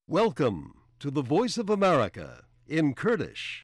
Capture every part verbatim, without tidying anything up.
Welcome to the Voice of America in Kurdish.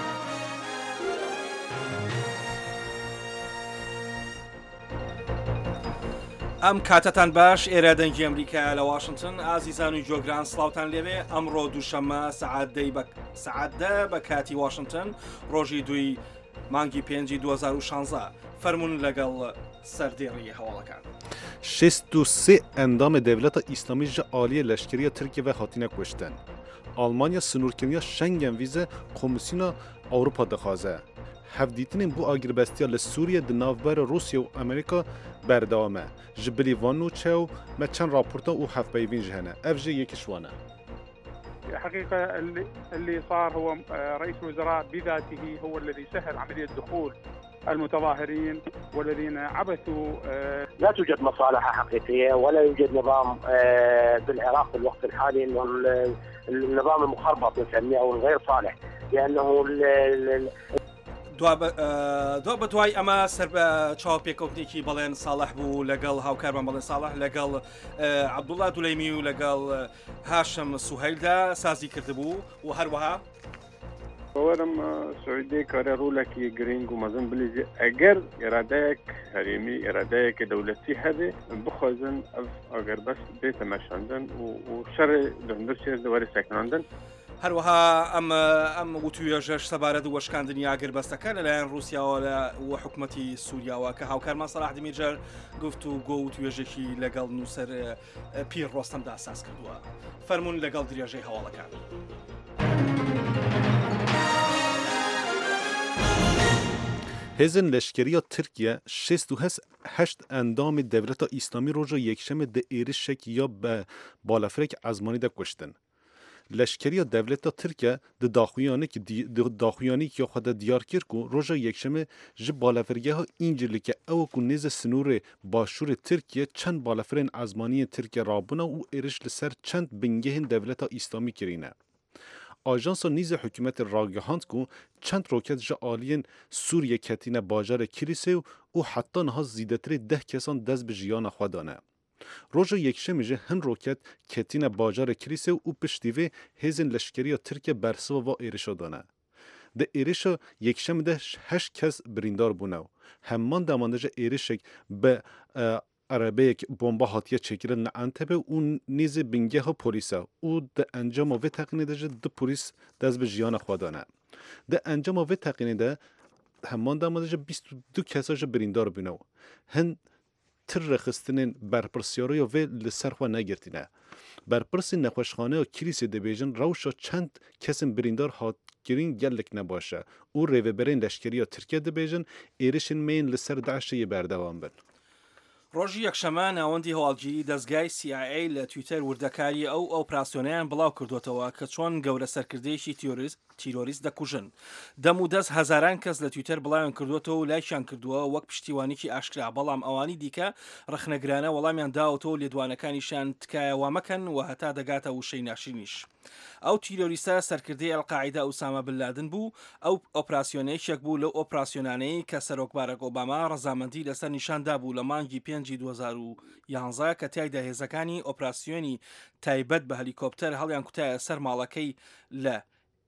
ئەم کاتتان باش ئێرە دەنگی ئەمریکا لە واشنگتن ئازیزان و جۆگران سلااوان لێوێ ئەمڕۆ دووشەممە سعادەی سعادە بە کاتی واشنگتن ڕۆژی دوی مانگی پێنجی دو هەزار و شانزە فەرمونون لەگەڵ سەردێڕی هەواڵەکان. شصت و سه ئەندامە دەوڵەتە ئیسلامی ji aliyê leşkeriya Tirkiye ve hatine kuştin. Almanya sınırkiriniya Schengen vîze Komisyona Avrupa dixwaze. Hevdîtinên bu agiribestiya li Sûriye di navbera Rusya û Amerîka berdewam e. Ji bilî van û çew me çend raporta û hevpeyvîn ji hene. Ev jî yekî ji wan e. حقيقة اللي, اللي صار هو رئيس الوزراء بذاته هو الذي سهل عملية دخول المتظاهرين والذين عبثوا. لا توجد مصالح حقيقية ولا يوجد نظام بالعراق في الوقت الحالي، انه النظام المخربط نسميه او الغير صالح، لانه دوا بە دوای ئەمە سەر بە چاوپێکەوتێکی بەڵێن ساڵح بوو لەگەڵ هاوکارمان بەڵێن ساڵح لەگەڵ عەبدوڵڵا دولەیمی و لەگەڵ هاشم سوهەیلدا سازی کردبوو و هەروەها باورم سعودی کار رولکی گرینگ و مزن بلیزی اگر ارادهک حریمی ارادهک دولتی هده بخوازن اگر بس بیت مشاندن و شر دندرسی دواری سکناندن. هەروەها ئەم ئەم وتوێژەش سەبارەت وەشکاندنی ئاگربەستەکە لەلایەن رووسیاوە و حکوومەتی سووریاوە کە هاوکارمان سەلاح دمیرجەر گفت و گۆ و توێژێکی لەگەڵ نووسەر پیر ڕۆستەمدا ئاساس کردووە. فەرمونون لەگەڵ درێژەی هەواڵەکان. Hêzên leşkeriya Tirkiye şêst û heşt endamê dewleta îslamî roja yekşemê di êrişek ya be balafirek ezmanî de kuştin. Leşkeriya dewleta Tirkiye di daxuyanî ya xwe de diyar kir ku roja yekşemê ji balafirgeha İncirlikê ew ku nêze sinûrê başûrê Tirkiye çend balafirên ezmaniyên Tirkiye rabûne û êriş li ser çend bingehên dewleta îslamî kirîne. Ajansa nîzê hikûmetê ragihand ku çend roket ji aliyên Sûriye ketîne bajarê Kilîsê û heta niha zîdetirê deh kesan dest bi jiyana xwe dane. Roja yekşemê jî hin roket ketîne bajarê Kilîsê û piştî vê hêzên leşkeriya Tirkiye bersiva va êrişa dane. Di êrişa yekşemê de heşt kes birîndar bûne. Hemman deman de ji êrişek bi Erebeyek bomba hatiye çekirin li Entebê û nêzê bingeha polîse û di encama vê teqînê de jî du polîs dest bi jiyana xwe dane. Di encama vê teqînê de hemman deman de jî bîst û du kesa jî birîndar bûne. Hin tir rexistinên berpirsyariya vê li ser xwe negirtîne. Berpirsên nexweşxaneya Kilîsê dibêjin rewşa çend kesên birîndar hatkirin gelek nebaş e û rêveberên leşkeriya Tirkiye dibêjin êrişên mêyên li ser Daişê yê berdewam bin. ڕۆژی یەکشەمە ناوەندی هەواڵگیری دەستگای سی آی ئەی لە تویتەر وردەکاری ئەو ئۆپراسیۆنەیان بڵاو کردوتەوە کە چۆن گەورە سەرکردەیەکی تیرۆریست دەکوژن. دەم و دەست هەزاران کەس لە تویتەر بڵاویان کردوتەوە و لایشیان کردووە وەک پشتیوانێکی ئاشکرا، بەڵام ئەوانی دیکە ڕخنەگرانە وەڵامیان داوەتەوە لێدوانەکانیشان تکایە وامەکەن و هەتا دەگاتە وشەی ناشرینیش. ئەو تیرۆریستە سەرکردەی ئەڵقاعیدا ئوسامە بن لادن بوو. ئەو ئۆپراسیۆنەیەکێک بوو لەو ئۆپراسیۆنانەی کە سەرۆک بارەک ئۆباما ڕەزامەندی لەسەر نیشاندا بوو لە مانگی پێنجی دو هەزار و یانزە کە تایدا هێزەکانی ئۆپراسیۆنی تایبەت بە هەلیکۆپتەر هەڵیان کوتایە سەر ماڵەکەی لە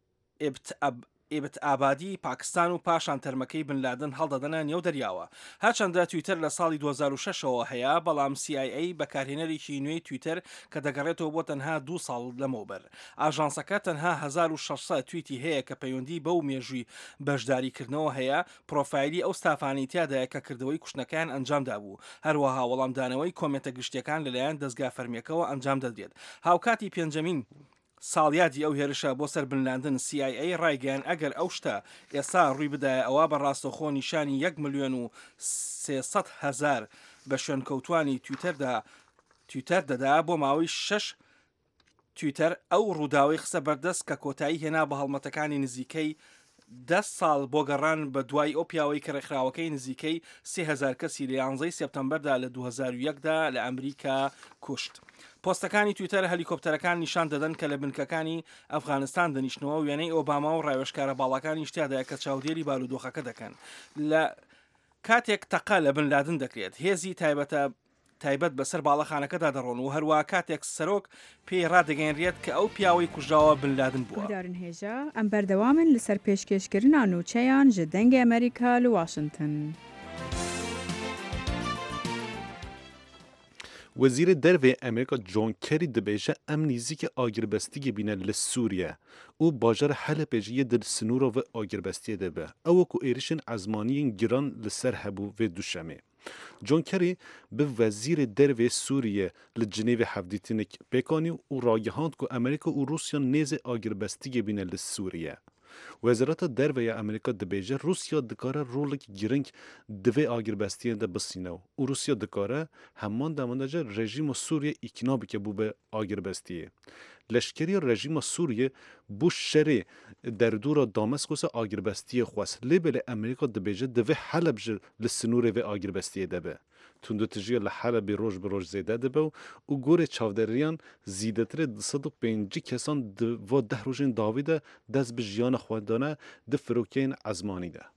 ئێبت ئابادی پاکستان و پاشان تەرمەکەی بن لادن هەڵدەدەنە نێو دەریاوە. هەرچەندە تویتەر لە ساڵی دو هەزار و شەشەوە هەیە، بەڵام سی آی ئەی بەکارهێنەرێکی نوێی تویتەر کە دەگەڕێتەوە بۆ تەنها دوو ساڵ لەمەوبەر. ئاژانسەکە تەنها هەزار و شەشسەد تویتی هەیە کە پەیوەندی بەو مێژووی بەشداریکردنەوە هەیە. پرۆفایلی ئەو ستافانی تیادایە کە کردەوەی کوشتنەکان ئەنجامدا بوو. هەروەها وەڵامدانەوەی کۆمێتە گشتیەکان لەلایەن دەستگا فەرمیەکەەوە ئەنجام دەدرێت. هاوکاتی پێنجەمین ساڵیادی ئەو هێرشە بۆ سەر بنلاندن سی آی ئەی ڕایگەیان ئەگەر ئەو شتە ئێستا ڕووی بدایە ئەوە بەڕاستەخۆ نیشانی یەک ملیۆن و سێسەد هەزار بە شوێنکەوتوانی تویتەردا تویتەر دەدا بۆ ماوەی شەش تویتەر ئەو ڕووداوی خسە بەردەست کە کۆتایی هێنا بە هەڵمەتەکانی نزیکەی ده ساڵ بۆ گەڕان بە دوای ئەو پیاوەی کە ڕێکخراوەکەی نزیکەی سێ هەزار کەسی لە یانزەی سێپتەمبەردا لە دو هەزار و یەکدا لە ئەمریکا کوشت. پۆستەکانی تویتەر هەلیکۆپتەرەکان نیشان دەدەن کە لە بنکەکانی ئەفغانستان دەنیشتنەوە وێنەی ئۆباما و ڕاوێژکارە باڵەکانی شتیادایە کە چاودێری بارودۆخەکە دەکەن. لە کاتێک تەقە لە بن لادن دەکرێت، هێزی تایبەتە تایبەت بەسەر باڵەخانەکەدا دەڕۆن و هەروە کاتێک سەرۆک پێی ڕادەگەێنرێت کە ئەو پیاوەی کوژراوە بن لادن بووە. گودارن هێژە ئەم بەردەوامن لەسەر پێشکەشکردنا نوچەیان ji dengê Amerîka li Washington. وزیر dervê Amerîka John Kerry dibêje em nîzîkê agîrbestiyê bîne li Sûriye û bajara Helepê jî yê di sinûra vê agîrbestiyê de be. Ew ku êrişên ezmaniyên giran li ser hebû vê duşemê. John Kerry bi wezîrê dervê Sûriye li Cinêvê hevdîtinê pêkanî û ragihand ku Amerîka û Rusya nêzê agîrbestiyê bîne li Sûriye. Wezareta Derveya Amerîka dibêje Rusya dikare rolekî giring di vê agîrbestiyê de bisîne û Rusya dikare heman demanda jî rejîma Sûriye îkna bike bû be agîrbestiyê. Leşkeriya rejîma Sûriye bû şerê derdora Damaskosê agîrbestiyê xwest. Lêbelê Amerîka dibêje di vê Heleb jî li sinûrê vê agîrbestiyê de be. Tundutijiya li Helebê roj bi roj zêde dibe û gorê çavderiyan zîdetirê di sed û pêncî kesan di va deh rojên dawî de dest bi jiyana xwe dane di firokeyên ezmanî de.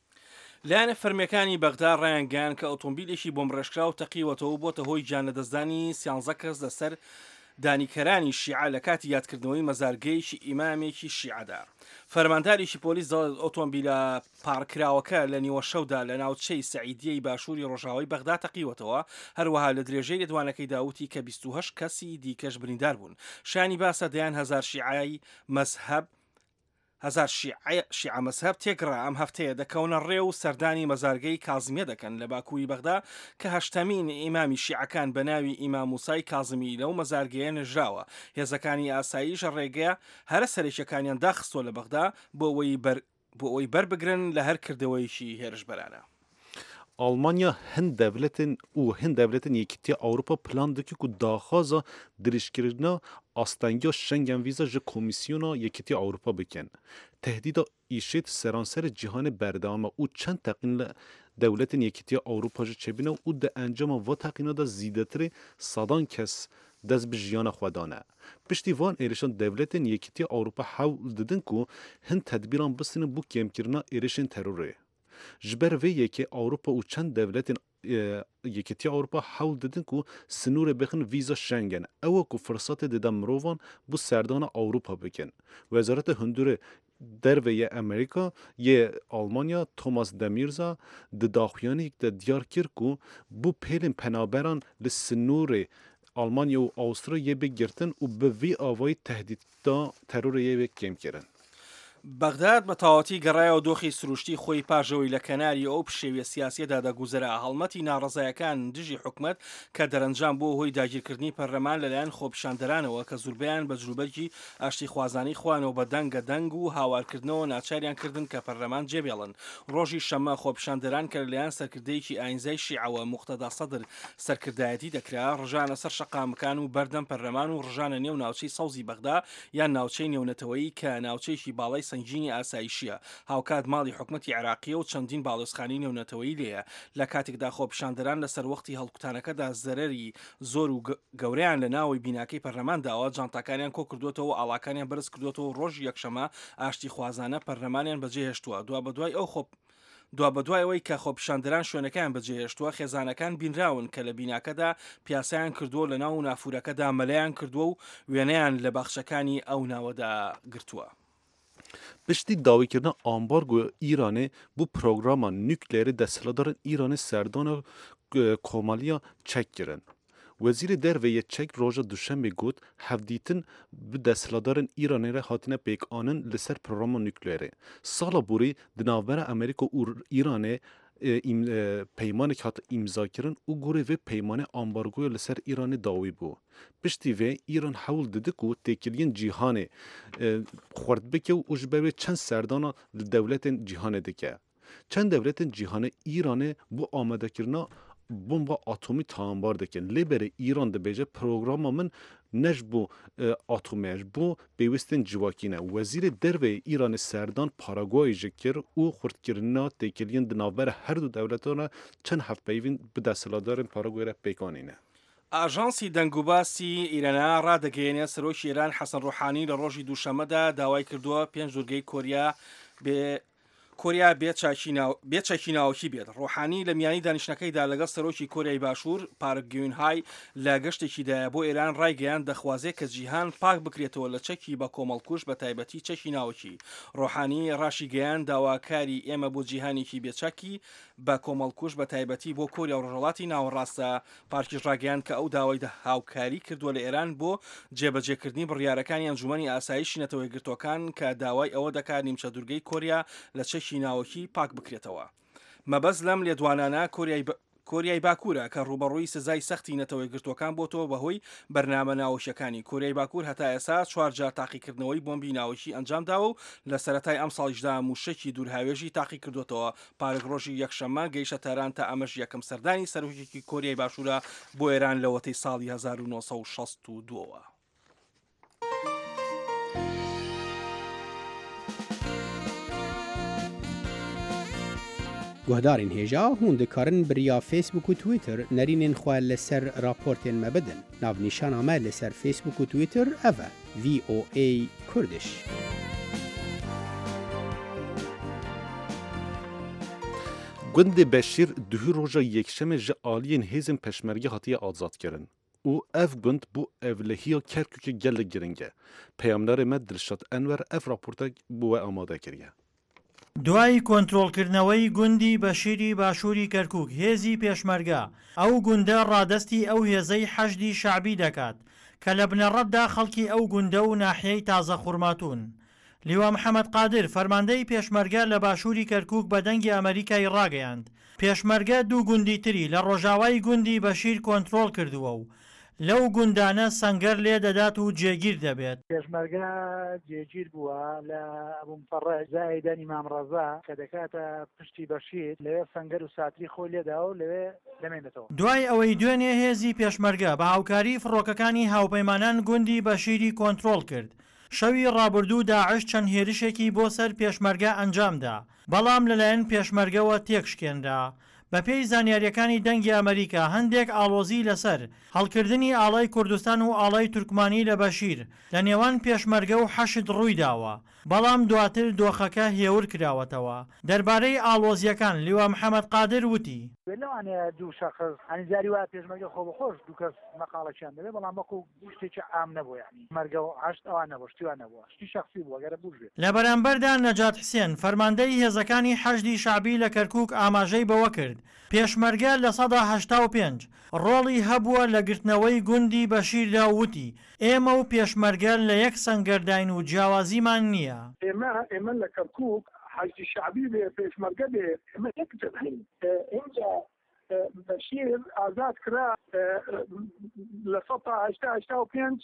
لایەنە فەرمیەکانی بەغدا ڕایانگەیان کە ئۆتۆمبیلێکی بۆمڕێژکرا و تەقیوەتەوە بۆتە هۆی جانەدەستدانی سیانزە کەس لەسەر دانیکەرانی شیعە لە کاتی یادکردنەوەی مەزارگەیەکی ئیمامێکی شیعەدا. فەرمانداریشی پۆلیس ئۆتۆمبیلە پارکراوەکە لە نیوە شەودا لە ناوچەی سەعیدیەی باشووری ڕۆژاوای بەغدا تەقیوەتەوە، هەروەها لە درێژەی لێدوانەکەی داوتی کە بیست و هەشت کەسی دیکەش بریندار بوون. شانی باسە دەیان هەزار شیعایی مەزهەب هزار شیعە مەزهەب تێگڕا ئەم هەفتەیە دەکەونە ڕێ و سەردانی مەزارگەی کازمیە دەکەن لە باکووری بەغدا کە هەشتەمین ئیمامی شیعەکان بە ناوی ئیمام موسای کازمی لەو مەزارگەیە نژراوە. هێزەکانی ئاساییش ڕێگەیە هەرە سەرێکیەکانیان داخستۆ لە بەغدا بۆ ئەوەی بەربگرن لە هەر کردەوەیشی هێرشبەرانە. Almanya hin devletin û hin devletin Yekîtiya Awropa plan dike ku daxwaza dirêjkirina astengiya Schengen vîza ji Komîsyona Yekîtiya Awropa bikin. Tehdîda îşêt seranserê cîhanê berdewam e û çend teqîn li dewletên Yekîtiya Awropa jî çêbîne û di encama va teqîna da zîdetirê sedan kes dest bi jiyana xwe dane. Piştî van êrişan devletên Yekîtiya Awropa hewl didin ku hin tedbîran bisînin bû kêmkirina êrişên terorê. Ji ber vê yekê Awropa û çend devletên Yekîtiya Awropa hewl didin ku sinûrê bixin vîza Schengen. Ew ku firsatê dide mirovan bû serdana Awropa bikin. Wezareta Hundirê derve yê Amerîka yê Almanya Thomas de Mirza di daxuyaniyek de diyar kir ku bû pêlên penaberan li sinûrê Almanya û Avusturyayê bê girtin û bi vî avayî tehdîta terorê yê bê kêmkirin. بەغداد بە تاواتی گەڕایەوە دۆخی سروشتی خۆی پاژەوەی لە کەناری ئەو پشێویە سیاسیەدا دەگوزرا. هەڵمەتی ناڕزایەکان دژی حکومت کە دەرەنجام بۆ هۆی داگیرکردنی پەرلەمان لەلایەن خۆپیشاندەرانەوە کە زوربیان بە جلوبەرگی ئاشتی خوازانی خوانەوە بە دەنگە دەنگ و هاوارکردنەوە ناچاریان کردن کە پەرلەمان جێبێڵن. ڕۆژی شەمە خۆپیشاندەران کە لەلایەن سەرکردەیەکی ئاینزای شیعەوە موقتەدا سەدر سەرکردایەتی دەکرا ڕژانە سەر شەقامەکان و بەردەم پەرلەمان و ڕژانە نێو ناوچەی سەوزی بەغدا یان ناوچەی نێونەتەوەیی کە ناوچەیەکی باڵای سنگینی ئاسایشیە. هاوکات ماڵی حکومەتی عێراقیە و چەندین باڵۆزخانی نێونەتەوەی لێیە. لە کاتێکدا خۆپیشاندەران لەسەر وەختی هەڵکوتانەکەدا زەرەری زۆر و گەورەیان لە ناوی بیناکەی پەرلەمانداوە جانتاکانیان کۆ کردوێتەوە و ئاڵاکانیان بەرز کردوێتەوە و ڕۆژی یەکشەمە ئاشتی خوازانە پەرلەمانیان بەجێهێشتووە. دوا بەدوای ئەو خۆپ دوا بەدوایەوەی کە خۆپیشاندەران شوێنەکان بەجێهێشتووە خێزانەکان بینراون کە لە بیناکەدا پیاسیان کردووە لە ناو نافورەکەدا مەلەیان کردووە و وێنەیان لە باخچەکانی ئەو ناوەدا گرتووە. Piştî dawîkirina ambargoya Îranê bû programa nukleerê desthilatdarên Îranê serdana komaliya çek kirin. Wezîrê derve yê Çek roja duşemê got hevdîtin bi desthilatdarên Îranê re hatine pêkanin li ser programa nukleerê. Sala borî di navbera Amerîka û Îranê peymanek hat îmzakirin û gorê vê peymanê ambargoya li ser Îranê dawî bû. Piştî vê Îran hewl didi ku têkiliyên cîhanê xwerd bike û ji ber vê çend serdana li dewletên cîhanê dike. Çend dewletên cîhanê Îranê bû amedekirina bomba atomî taanbar dikin. Lêberê Îran dibêje programa min ne ji bo atomê ji bo pêwîstên civakî ne. Wezîrê derveyê Îranê serdan Paraguayê ji kir û xurtkirina têkiliyên di navbera her du dewletan re çend hevpeyvîn bi desthilatdarên Paraguayê re pêkanîne. ئاژانسی دەنگوباسی ئیرەنا ڕادەگەیەنێ سەرۆکی ئێران حەسەن ڕوحانی لە ڕۆژی دووشەمەدا داوای کردووە پێنج دوورگەی کۆریا بێ کۆریا بێچەکی ناوەکی بێت. ڕۆحانی لە میانی دانیشتەکەیدا لەگەڵ سەرۆکی کۆریای باشوور پارک گیونهای لە گەشتێکیدایە بۆ ئێران ڕایگەیان دەخوازێت کە جیهان پاک بکرێتەوە لە چەکی بە کۆمەڵکوش بە تایبەتی چەکی ناوەکی. ڕۆحانی ڕاشی گەیان داواکاری ئێمە بۆ جیهانێکی بێچەکی بە کۆمەڵکوش بە تایبەتی بۆ کۆریا و ڕۆژهەڵاتی ناوەڕاستە. پارکیش ڕاگەیان کە ئەو داوای هاوکاری کردووە لە ئێران بۆ جێبەجێکردنی بڕیارەکانی ئەنجومەنی ئاسایشی نەتەوەی گرتوەکان کە داوای ئەوە دەکات نیمچە دوورگەی کۆریا لە چەکی ناوەکی پاک بکرێتەوە. مەبەست لەم لێدوانانە کۆریای باکوورە کە ڕوبەڕووی سزای سەختی نەتەوەی گرتوەکان بۆتەوە بەهۆی بەرنامە ناوەشیەکانی. کۆریای باکوور هەتا ئێستا چوار جار تاقیکردنەوەی بۆمبی ناوەکی ئەنجامداوە و لە سەرەتای ئەم ساڵیشدا موشەکی دوورهاوێژی تاقی کردوێتەوە. پارک ڕۆژی یەکشەممە گەیشتە تاران تا ئەمەش یەکەم سەردانی سەرۆکێکی کۆریای باشوورە بۆ ئێران لە وەتەی ساڵی هەزار و نۆسەد و شەست و دووەوە. گوهدارین هێژا هون دikarin biriya Facebook و Twitter nerînên xwe li ser raportên me bidin. Navnîşana me li ser Facebook û Twitter ev e V O A Kurdish. Gundê Beşîr duhî roja yekşemê ji aliyên hêzên peşmerge hatiye azadkirin û ev gund bû evlehiya Kerkûkê gelek giring e. Peyamberê me Dilşad Enver ev raportek bû we amade kiriye. دوای کۆنتڕۆڵکردنەوەی گوندی بەشیری باشووری کەرکووک هێزی پێشمەرگە ئەو گوندە ڕادستی ئەو هێزەی حەشدی شعبی دەکات کە لە بنەڕەتدا خەڵکی ئەو گوندە و ناحیەی تازە خوڕماتون. لیوا محەممەد قادر فەرماندەی پێشمەرگە لە باشووری کەرکووک بە دەنگی ئەمریکای ڕاگەیاند. پێشمەرگە دوو گوندی تری لە ڕۆژاوای گوندی بەشیر کۆنتڕۆڵ کردووە و لەو گوندانە سەنگەر لێ دەدات و جێگیر دەبێت. پێشمەرگە جێگیر بووە لە ئەبوومفەڕە زایدەن ئیمام ڕەزا کە دەکاتە پشتی بەشیر لەوێ سەنگەر و ساتری خۆی لێدا و لەوێ دەمێنێتەوە. دوای ئەوەی دوێنێ هێزی پێشمەرگە بە هاوکاری فڕۆکەکانی هاوپەیمانان گوندی بەشیری کۆنتڕۆڵ کرد. شەوی ڕابردوو داعش چەند هێرشێکی بۆ سەر پێشمەرگە ئەنجامدا بەڵام لەلایەن پێشمەرگەوە تێکشکێنرا. بە پێی زانیاریەکانی دەنگی ئەمریکا هەندێک ئاڵۆزی لەسەر هەڵکردنی ئاڵای کوردستان و ئاڵای تورکمانی لە بەشیر لە نێوان پێشمەرگە و حەشد ڕووی داوە بەڵام دواتر دۆخەکە هێور کراوەتەوە. دەربارەی ئاڵۆزیەکان لیوا محەممەد قادر وتی لەوانەیە دوو شەخص هەنیزاری وایە پێشمەرگە خۆ بەخۆش دوو کەس مەقاڵەکیان دەبێت بەڵام وەکو شتێکی عام نەبوو یعنی مەرگە و هەشت ئەوان نەبوو شتیوان نەبووە شتی شەخصی بووە گەرە بوژێت. لە بەرامبەردا نەجات حسێن فەرماندەی هێزەکانی حەشدی شعبی لە کەرکووک ئاماژەی بەوە کرد پێشمەرگە لە سەدا هەشتا و پێنج ڕۆڵی هەبووە لە گرتنەوەی گوندی بەشیردا وتی ئێمە و پێشمەرگە لە یەک سەنگەرداین و جیاوازیمان نییە. ئێمە ئێمە لە کەرکووک حەشدی شعبی بێ پێشمەرگە بێ ئێمە یەک جەبهەین. اینجا بەشیر ئازاد کرا لە سەدا هەشتا هەشتا و پێنج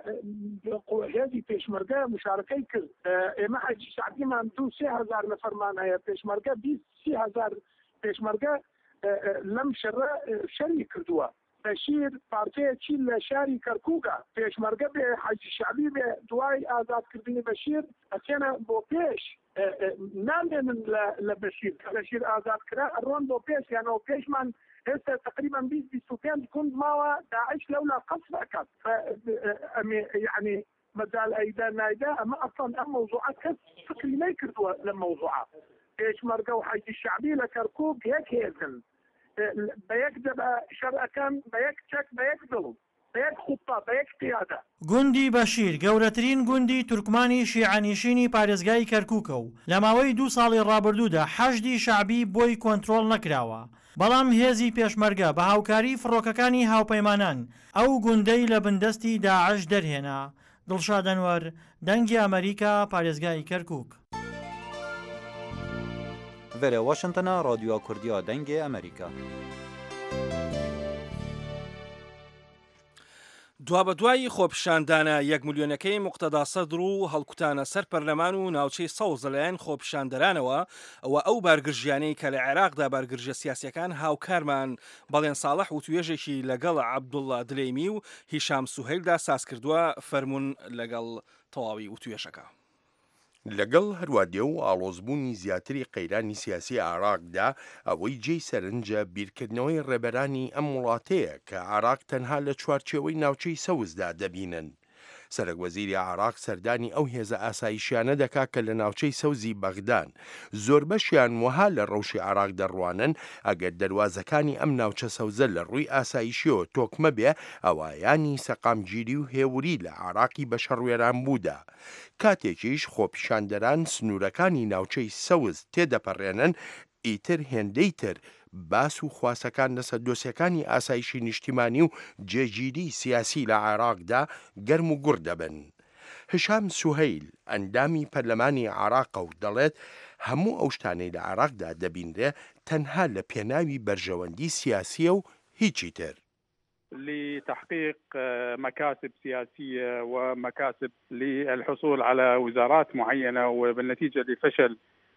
هێزی پێشمەرگە مشارەکەی کرد. ئێمە حەشدی شعبیمان دوو سێ هەزار نەفەرمان هەیە پێشمەرگە بیست سی هەزار پێشمەرگە لەم شەڕە شەری کردووە. بەشیر پارتەیەکی لە شاری کەرکووکە پێشمەرگە بێ حەشدی شعبی بێ دوای ئازادکردنی بەشیر ئەچێنە بۆ پێش نامێنن لە بەشیر کە بەشیر ئازادکرا ئەڕۆن بۆ پێش یانەوە پێشمان هێستا تقریبا بیست بیست و پێنج گوند ماوە داعش لەولا قەسب ئەکات یعنی مەجال ئەیدا نایدا ئەمە ئەسڵەن ئەم مەوزوعە کەس فکری نەیکردووە لە مەوزوعە. پێشمەرگە و حەشدی شعبی لە کەرکووک یەک هێزن بە یەک دەبە شەرعەکان بە یەک چەک بە یەک دڵ بە یەک خوپا بە یەک قیادە. گوندی بەشیر گەورەترین گوندی تورکمانی شیعەنیشینی پارێزگای کەرکووکە و لە ماوەی دوو ساڵی ڕابردوودا حەشدی شعبی بۆی کۆنتڕۆڵ نەکراوە بەڵام هێزی پێشمەرگە بە هاوکاری فڕۆکەکانی هاوپەیمانان ئەو گوندەی لە بندەستی داعش دەرهێنا. دڵشاد ئەنوەر دەنگی ئەمریکا پارێزگای کەرکووک. Vere Washington'a Radyoya Kurdiya Dengê Amerîka. دوا بە دوایی خۆپیشاندانە یەک ملیۆنەکەی موقتەدا سەدر و هەڵکوتانە سەر پەرلەمان و ناوچەی سەوز لەلایەن خۆپیشاندەرانەوە ئەوە ئەو بارگرژیانەی کە لە عێراقدا بارگرژە سیاسیەکان هاوکارمان بەڵێن ساڵح و توێژێکی لەگەڵ عەبدوڵڵا دلەیمی و هیشام سوهەیلدا ساز کردووە فەرموون لەگەڵ تەواوی و توێژەکە. لەگەڵ هەروادێ و ئاڵۆزبوونی زیاتری قەیرانی سیاسی عێراقدا ئەوەی جێی سەرنجە بیرکردنەوەی ڕێبەرانی ئەم وڵاتەیە کە عێراق تەنها لە چوارچێوەی ناوچەی سەوزدا دەبینن. سەرۆکوەزیری عێراق سەردانی ئەو هێزە ئاسایشیانە دەکا کە لە ناوچەی سەوزی بەغدان زۆر بەشیان وەها لە ڕەوشی عێراق دەڕوانن ئەگەر دەواازەکانی ئەم ناوچە سەوزە لە ڕووی ئاسایشیەوە تۆکمە بێ ئەوایانی سەقامگیری و هێوری لە عێراقی بە شەڕوێران بوودا. کاتێکیش خۆپیشاندەران سنوورەکانی ناوچەی سەوز تێدەپەڕێنن ئیتر هێندەی تر باس و خواسەکان لەسەر دۆسیەکانی ئاسایشی نیشتیمانی و جێگیری سیاسی لە عێراقدا گەرم و گوڕ دەبن. هشام سوهەیل ئەندامی پەرلەمانی عێراقە و دەڵێت هەموو ئەو شتانەی لە عێراقدا دەبینرێ تەنها لە پێناوی بەرژەوەندی سیاسیە و هیچی تر. لتحقيق مكاسب سياسية ومكاسب للحصول على وزارات معينة وبالنتيجة لفشل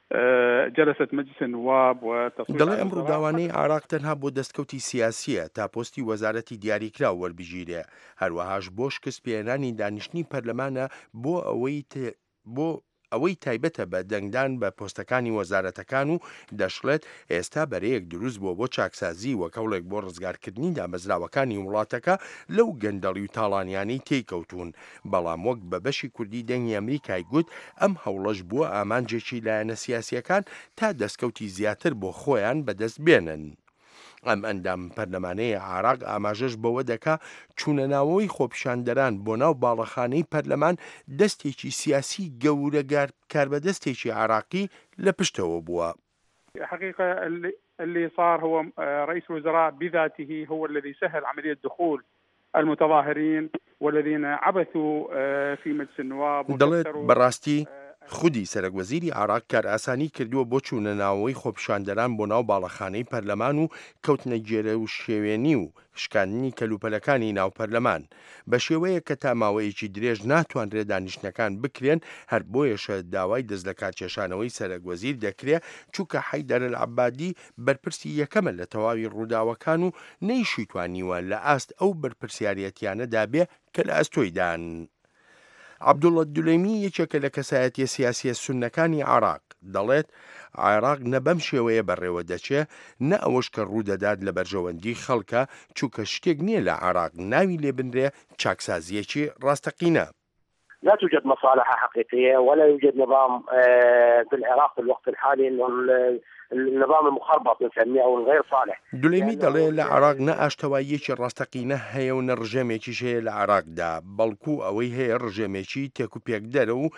جلست مجلس النواب وتصويت. دەڵێ ئەم ڕووداوانەی عێراق تەنها بۆ دەستکەوتی سیاسیە تا پۆستی وەزارەتی دیاریکرا وەربژیرێ، هەروەهاش بۆ شکست پێێنانی دانیشتنی پەرلەمانە بۆ ئەوەی بۆ ئەوەی تایبەتە بە دەنگدان بە پۆستەکانی وەزارەتەکان و دەشڵێت ئێستا بەرەیەک دروست بووە بۆ چاکسازی و کەوڵێک بۆ ڕزگارکردنی دامەزراوەکانی وڵاتەکە لەو گەندەڵی و تاڵانیانەی تێکەوتون. بەڵام وەک بە بەشی کوردی دەنگی ئەمریکای گوت ئەم هەوڵەش بووە ئامانجێکی لایەنە سیاسیەکان تا دەستکەوتی زیاتر بۆ خۆیان بەدەست بێنن. ئەم ئەندام پەرلەمانەیە عێراق ئاماژەش بەوە دەکا چوونەناوەوەی خۆپیشاندەران بۆ ناو باڵەخانەی پەرلەمان دەستێکی سیاسی گەورە کاربەدەستێکی عێراقی لە پشتەوە بووە. حقيقة اللي صار هو رئيس الوزراء بذاته هو الذي سهل عملية دخول المتظاهرين والذين عبثوا في مجلس النواب. دەڵێت بەڕاستی خودی سەرۆکوەزیری عێراق کار ئاسانی کردووە بۆ چوونەناوەی خۆپیشاندەران بۆ ناو باڵەخانەی پەرلەمان و کەوتنە گێرە و شێوێنی و شکاندنی کەلوپەلەکانی ناو پەرلەمان بە شێوەیە کە تا ماوەیەکی درێژ ناتوانرێت دانیشتەکان بکرێن. هەر بۆیەشە داوای دەست لە کارکێشانەوەی سەرۆکوەزیر دەکرێت چووکە حەیدەر العەبادی بەرپرسی یەکەمە لە تەواوی ڕووداوەکان و نەیشی توانیوە لە ئاست ئەو بەرپرسیارەتیانەدا بێ کە لە ئەستۆیدان. عەبدوڵڵە دولەیمی یەکێکە لە کەسایەتیە سیاسیە سوننەکانی عێراق دەڵێت عێراق نە بەم شێوەیە بەڕێوە دەچێ نە ئەوەش کە ڕوودەدات لە بەرژەوەندی خەڵکە چووکە شتێک نییە لە عێراق ناوی لێ بنرێ چاکسازیەکی ڕاستەقینە. لا توجد مصالح حقيقية ولا يوجد نظام في العراق في الوقت الحالي انه النظام المخربط نسميه او الغير صالح. دولەیمی دەڵێ لە عێراق نە ئاشتەواییەکی ڕاستەقینە هەیە و نە ڕژێمێکیش هەیە لە عێراقدا، بەڵکو ئەوەی هەیە ڕژێمێکی تێک و پێک دەرە و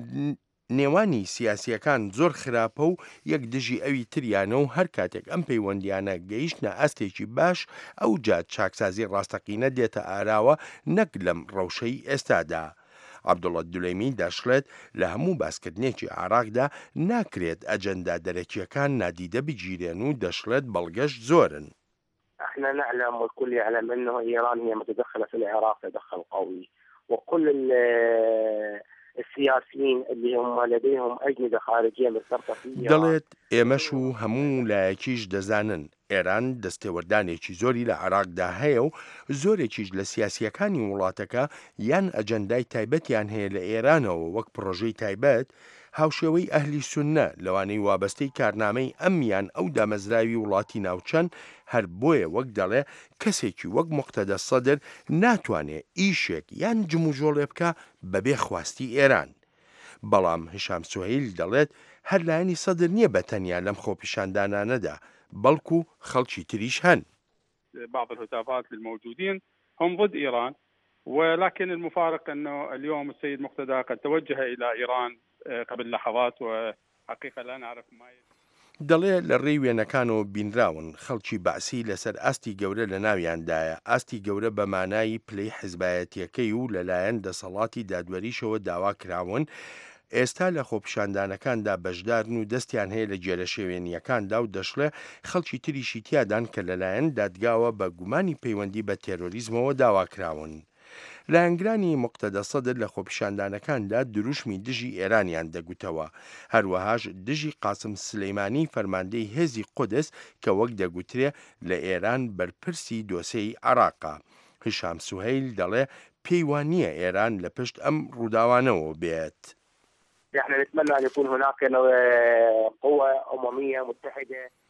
نێوانی سیاسیەکان زۆر خراپە و یەک دژی ئەوی تریانە و هەر کاتێک ئەم پەیوەندیانە گەیشتە ئەستێکی باش ئەو جات چاکسازی ڕاستەقینە دێتە ئاراوە نەک لەم ڕەوشەی ئێستادا. عەبدوڵڵە دولەیمی دەشڵێت لە هەموو باسکردنێکی عێراقدا ناکرێت ئەجەندا دەرەکیەکان نادیدە بگیرێن و دەشڵێت بەڵگەشت زۆرن. احنا نعلم والكل يعلم انه ايران هي متدخلة في العراق تدخل قوي وكل السياسيين اللي هم لديهم أجندة خارجية مسترطة فيها. دەڵێت ئێمەش و هەموو لایەکیش دەزانن ئێران دەستێوەردانێکی زۆری لە عێراقدا هەیە و زۆرێکیش لە سیاسیەکانی وڵاتەکە یان ئەجەندای تایبەتیان هەیە لە ئێرانەوە وەک پرۆژەی تایبەت هاوشێوەی ئەهلی سوننە لەوانەی وابەستەی کارنامەی ئەمیان ئەو دامەزراوی وڵاتی ناوچەند هەر بۆیە وەک دەڵێ کەسێکی وەک موقتەدە سەدر ناتوانێت ئیشێک یان جموجۆڵێ بکە بەبێ خواستی ئێران. بەڵام هشام سوهەیل دەڵێت هەر لایەنی سەدر نییە بەتەنیا لەم خۆپیشاندانانەدا بەڵکو خەڵکی تریش هەن. بعض الهتافات للموجودين هم ضد إيران ولكن المفارق أنه اليوم السيد مقتدى قد توجه إلى إيران قبل لحظات وحقيقة لا نعرف ما دەڵێ لە ڕێی وێنەکانەوە بینراون خەڵکی باسی لەسەر ئاستی گەورە لە ناویاندایە ئاستی گەورە بە مانایی پلەی حیزبایەتیەکەی و لەلایەن دەسەڵاتی دادوەریشەوە داوا کراون ئێستا لە خۆپیشاندانەکاندا بەشدارن و دەستیان هەیە لە جێرە شێوێنیەکاندا و دەشڵێ خەڵکی تریشی تیادان کە لەلایەن دادگاوە بە گومانی پەیوەندی بە تێرۆریزمەوە داوا کراون. لایەنگرانی موقتەدە سەدر لە خۆپیشاندانەکاندا دروشمی دژی ئێرانیان دەگوتەوە، هەروەهاش دژی قاسم سلەیمانی فەرماندەی هێزی قودس کە وەک دەگوترێ لە ئێران بەرپرسی دۆسەی عێراقا. هشام سوهەیل دەڵێ پێی وانییە ئێران لە پشت ئەم ڕووداوانەوە بێت. احنا نتمنى ان يكون هناك قوة أممية متحدة.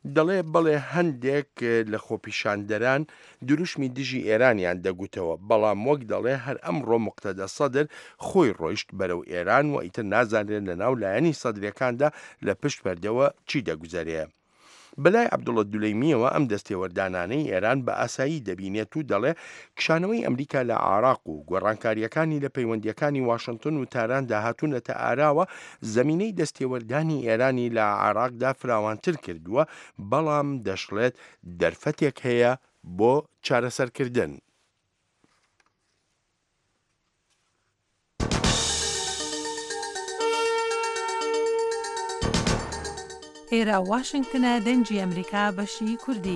دەڵێ بەڵێ هەندێک لە خۆپیشاندەران دروشمی دژی ئێرانیان دەگوتەوە، بەڵام وەک دەڵێ هەر ئەمڕۆ موقتەدە سەدر خۆی ڕۆیشت بەرەو ئێران و ئیتر نازانێت لە ناو لایەنی سەدرەکاندا لە پشت پەردەوە چی دەگوزارێ. بەلای عەبدوڵڵە دوولەیمیەوە ئەم دەستێوەردانانەی ئێران بە ئاسایی دەبینێت و دەڵێ کشانەوەی ئەمریکا لە عێراق و گۆڕانکاریەکانی لە پەیوەندیەکانی واشنگتن و تاران داهاتوونەتە ئاراوە زەمینەی دەستێوەردانی ئێرانی لە عێراقدا فراوانتر کردووە، بەڵام دەشڵێت دەرفەتێک هەیە بۆ چارەسەرکردن. ئێرە واشنگتنە دەنجی ئەمریکا بەشی کوردی.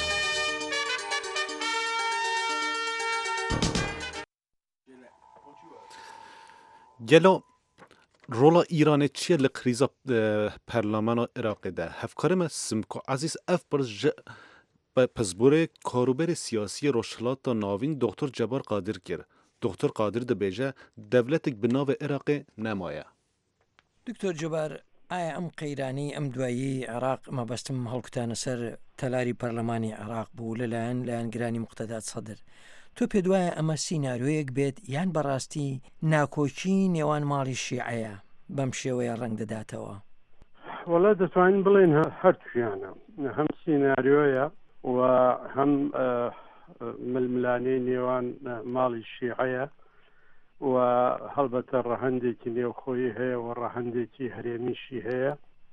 گەلۆ ڕۆڵە ئیرانê çi ye li krîza perlemana Iraqê de? Hevkarê Simko Ezîz ev pirs ji pizborê karûberê siyasî Rojhilata Navîn Doktor Cebar Qadir kir. Doktor Qadir dibêje devletek bi navê Iraqê nemaye. دکتۆر جەبار، ئایا ئەم قەیرانی ئەم دوایی عێراق مەبەستم هەڵکوتانە سەر تەلاری پەرلەمانی عێراق بوو لەلایەن لایەنگرانی موقتەدا سەدر. تۆ پێ دوایە ئەمە سیناریۆیەک بێت یان بەڕاستی ناکۆچی نێوان ماڵی شیعەیە بەم شێوەیە ڕەنگ دەداتەوە؟ وەڵا دەتوانین بڵێن هەرچیانە، هەم سیناریۆیە و هەم ململانەی نێوان ماڵی شیعەیە و هەڵبەتە ڕەهەندێکی نێوخۆیی هەیە و ڕەهەندێکی هەرێمیشی هەیە.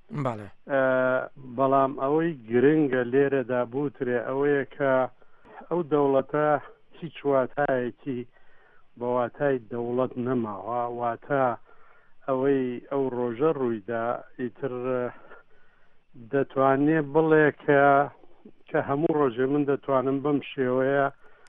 بەڵام ئەوەی گرنگە لێرەدا بوترێ ئەوەیە کە ئەو دەوڵەتە هیچ واتایەکی بە واتای دەوڵەت نەماوە، واتە ئەوەی ئەو ڕۆژە ڕوویدا ئیتر دەتوانێت بڵێ کە کە هەموو ڕۆژێ من دەتوانم بەم شێوەیە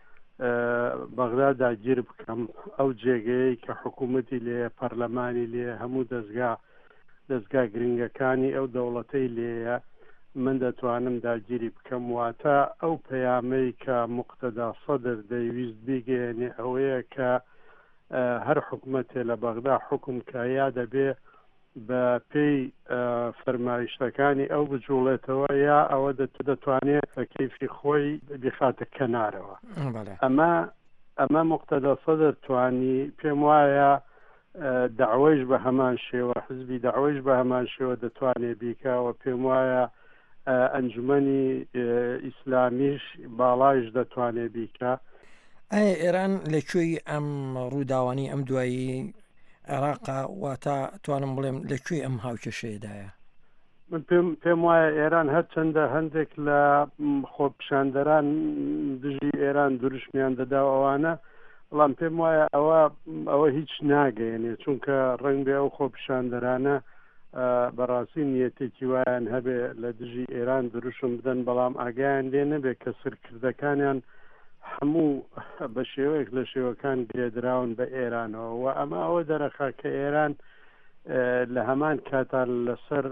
بەغدا داگیر بکەم ئەو جێگەیەی کە حکوومەتی لێ پەرلەمانی لێ هەموو دەستگا دەستگا گرنگەکانی ئەو دەوڵەتەی لێیە من دەتوانم داگیری بکەم. واتە ئەو پەیامەی کە موقتەدا سەدر دەیویست بیگەێنێ ئەوەیە کە هەر حکوومەتێ لە بەغدا حکم کە یا دەبێ بە پێی فەرمایشتەکانی ئەو بجوڵێتەوە یا ئەوە دەتوانێت بە کەیفی خۆی بخاتە کەنارەوە. ئەمە ئەمە موقتەدا سەدر توانی پێم وایە داوایش بە هەمان شێوە حزبی داوایش بە هەمان شێوە دەتوانێت بیکەوە. پێم وایە ئەنجومەنی ئیسلامیش باڵایش دەتوانێت بیکە. ئایا ئێران لەکوێی ئەم ڕووداوانی ئەم دوایی عێراقا واتە توانم بڵێم لەکوێی ئەم هاوکێشەیەدایە؟ من پێم وایە ئێران هەرچەندە هەندێک لە خۆپیشاندەران دژی ئێران دروشمیان دەدا ئەوانە، بەڵام پێم وایە ئەوە ئەوە هیچ ناگەیەنێ، چونکە ڕەنگ بێ ئەو خۆپیشاندەرانە بەڕاستی نیەتێکی وایان هەبێ لە دژی ئێران دروشم بدەن، بەڵام ئاگایان لێ نەبێ کە سەرکردەکانیان هەموو بە شێوەیەک لە شێوەکان گرێدراون بە ئێرانەوە و ئەمە ئەوە دەرەخا کە ئێران لە هەمان کاتان لەسەر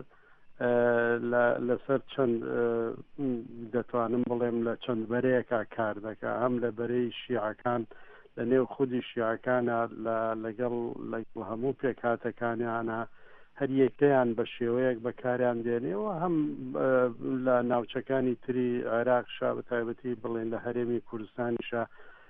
لەسەر چەند دەتوانم بڵێم لە چەند بەرەیەکا کار دەکا، هەم لە بەرەی شیعەکان لە نێو خودی شیعەکانە لەگەڵ هەموو پێکهاتەکانیانە هەر یەکەیان بە شێوەیەک بەکاریان دێنێەوە، هەم لە ناوچەکانی تری عێراقشا بە تایبەتی بڵێن لە هەرێمی کوردستانیشە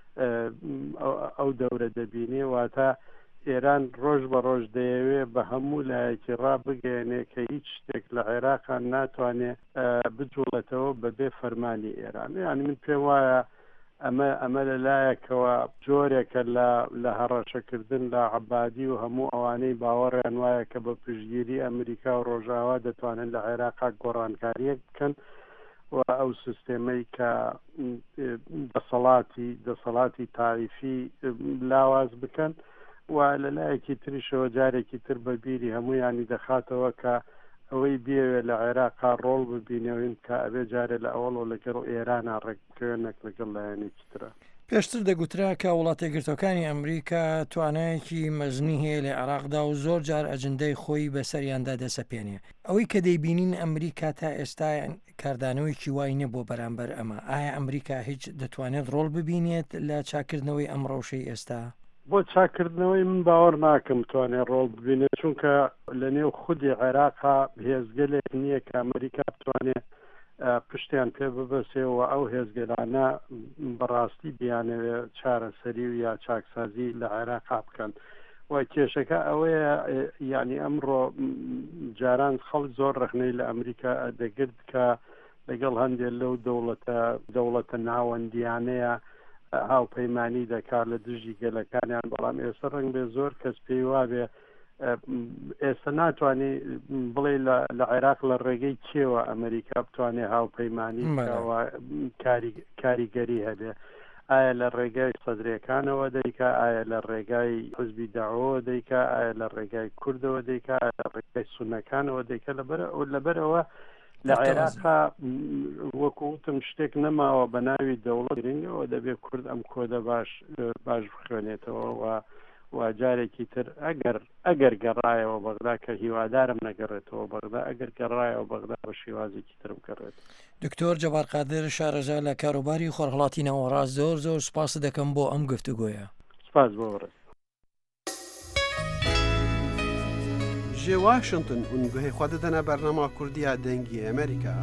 ئەو دەورە دەبینێ. واتە ئێران ڕۆژ بە ڕۆژ دەیەوێ بە هەموو لایەکی ڕابگەێنێ کە هیچ شتێک لە عێراقان ناتوانێت بجوڵێتەوە بەبێ فەرمانی ئێران. یعنی من پێم وایە ئەمە ئەمە لەلایەکەوە جۆرێکە لە هەڕەشەکردن لە عەبادی و هەموو ئەوانەی باوەڕیان وایە کە بە پشتگیری ئەمریکا و ڕۆژاوا دەتوانن لە عێراقا گۆڕانکاریەک بکەن و ئەو سیستێمەی کە دەسەڵاتی دەسەڵاتی تاریفی لاواز بکەن و لەلایەکی تریشەوە جارێکی تر بەبیری هەموویانی دەخاتەوە کە ئەوەی بێوێ لە عێراقا ڕۆڵ ببینەوەین کە ئەبێ جارێ لە ئەوڵ و لەگەڵ ئێرانە ڕێکبکەوێنێک لەگەڵ لایەنێکی ترە. پێشتر دەگوترا کە وڵاتە گرتوەکانی ئەمریکا توانایەکی مەزنی هەیە لە عێراقدا و زۆر جار ئەجندەی خۆی بەسەریاندا دەسەپێنێ. ئەوەی کە دەیبینین ئەمریکا تا ئێستا کاردانەوەیکی وای نەبوو بەرامبەر ئەمە. ئایا ئەمریکا هیچ دەتوانێت ڕۆڵ ببینێت لە چاکردنەوەی ئەم ڕەوشەی ئێستا؟ بۆ چاکردنەوەی من باوەڕ ناکەم توانێت ڕۆڵ ببینێت، چونکە لە نێو خودی عێراقا هێزگەلێک نییە کە ئەمریکا بتوانێت پشتیان پێ ببەسێەوە ئەو هێزگەرانە بەڕاستی بیانەوێت چارەسەری و یا چاکسازی لە عێراقا بکەن و کێشەکە ئەوەیە یعنی ئەمڕۆ جاران خەڵک زۆر ڕخنەی لە ئەمریکا دەگرت کە لەگەڵ هەندێک لەو دەوڵەتە دەوڵەتە ناوەندیانەیە هاوپەیمانی دەکات لە دژی گەلەکانیان بەڵام ئێستا ڕەنگ بێ زۆر کەس پێی وابێ ئێستا ناتوانێ بڵێ لە عێراق لە ڕێگەی چێوە ئەمریکا بتوانێت هاوپەیمانی کاریگەری هەبێ ئایا لە ڕێگای سەدرەکانەوە دەیکا ئایا لە ڕێگای حزبی داعوە دەیکا ئایا لە ڕێگای کوردەوە دەیکا لە ڕێگای سونەکانەوە دەیکا لەبەرەوە لە عێراقا وەکوتم شتێک نەماوە بە ناوی دەوڵەت گرنگەوە دەبێت کورد ئەم کۆدە باش باش بخوێنێتەوە و و جارێکی تر ئەگەر ئەگەر گەڕایەوە بەغدا کە هیوادارم نەگەڕێتەوە بەغدا ئەگەر گەڕایەوە بەغدا بە شێوازێکی تر بکەڕێت. دکتۆر جەبار قادر شارەزا لە کاروباری خۆرهەڵاتی ناوەڕاست زۆر زۆر سوپاس دەکەم بۆ ئەم گفتوگۆیە. سپاس بۆ ڕێز. ji Washington û guhê xwe didine bernama Kurdiya dengî Amerîka.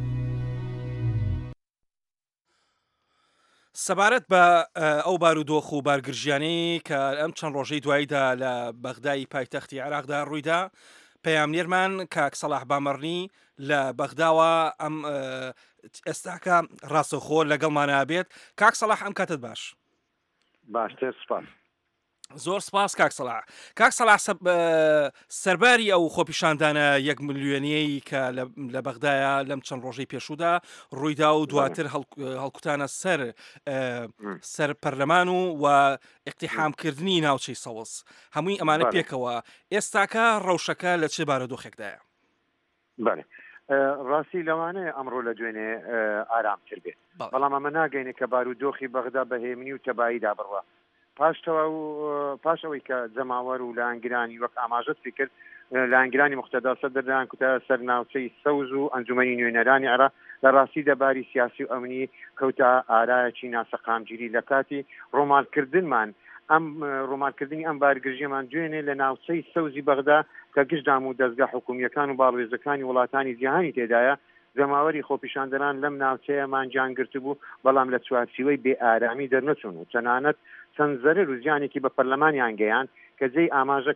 سەبارەت بە ئەو بارودۆخ و بارگرژیانەی کە ئەم چەند ڕۆژەی دواییدا لە بەغدای پایتەختی عێراقدا ڕوویدا پەیامنێرمان کاک سەلاح بامەڕنی لە بەغداوە ئەم ئێستاکە ڕاستەوخۆ لەگەڵمانە بێت. کاک سەلاح ئەم کاتت باش. باشتر سپاس. زۆر سپاس کاک سەلاح. کاک سەلاح سەرباری ئەو خۆپیشاندانە یەک ملیۆنیەی کە لە بەغدایە لەم چەند ڕۆژەی پێشوودا ڕوویدا و دواتر هەڵکوتانە سەر سەر پەرلەمان و و ئیقتیحامکردنی ناوچەی سەوز هەمووی ئەمانە پێکەوە ئێستاکە ڕەوشەکە لە چه بارودۆخێکدایە؟ بەڵێ ڕاستی لەوانەیە ئەمڕۆ لە دوێنێ ئارامتر بێت بەڵام ئەمە ناگەینێ کە بارودۆخی بەغدا بەهێمنی و تەباییدا بڕوە پاشتەوە پاش ئەوەی کە جەماوەر و لانگرانی وەک ئاماژەت فکرد لانگرانی مختەداسە دەردان کوتە سەر ناوچەی سەوز و ئەنجومەنی نوێنەرانی عێراق لە ڕاستی دەباری سیاسی و ئەمنی کەوتە ئارایەکی ناسەقامگیری لە کاتی ڕۆمالکردنمان ئەم ڕۆمالکردنی ئەم بارگرژیەمان دوێنێ لە ناوچەی سەوزی بەغدا کە گشتدام و دەستگا حکوومیەکان و باڵێزەکانی وڵاتانی جیهانی تێدایە زەماوەری خۆپیشاندەران لەم ناوچەیەمان جانگرت بوو بەڵام لە چوارچیوەی بێ ئارامی دەرنەچوون و تەنانەت چەند زەرەر و زیانێکی بە پەرلەمانیان گەیان کە جێی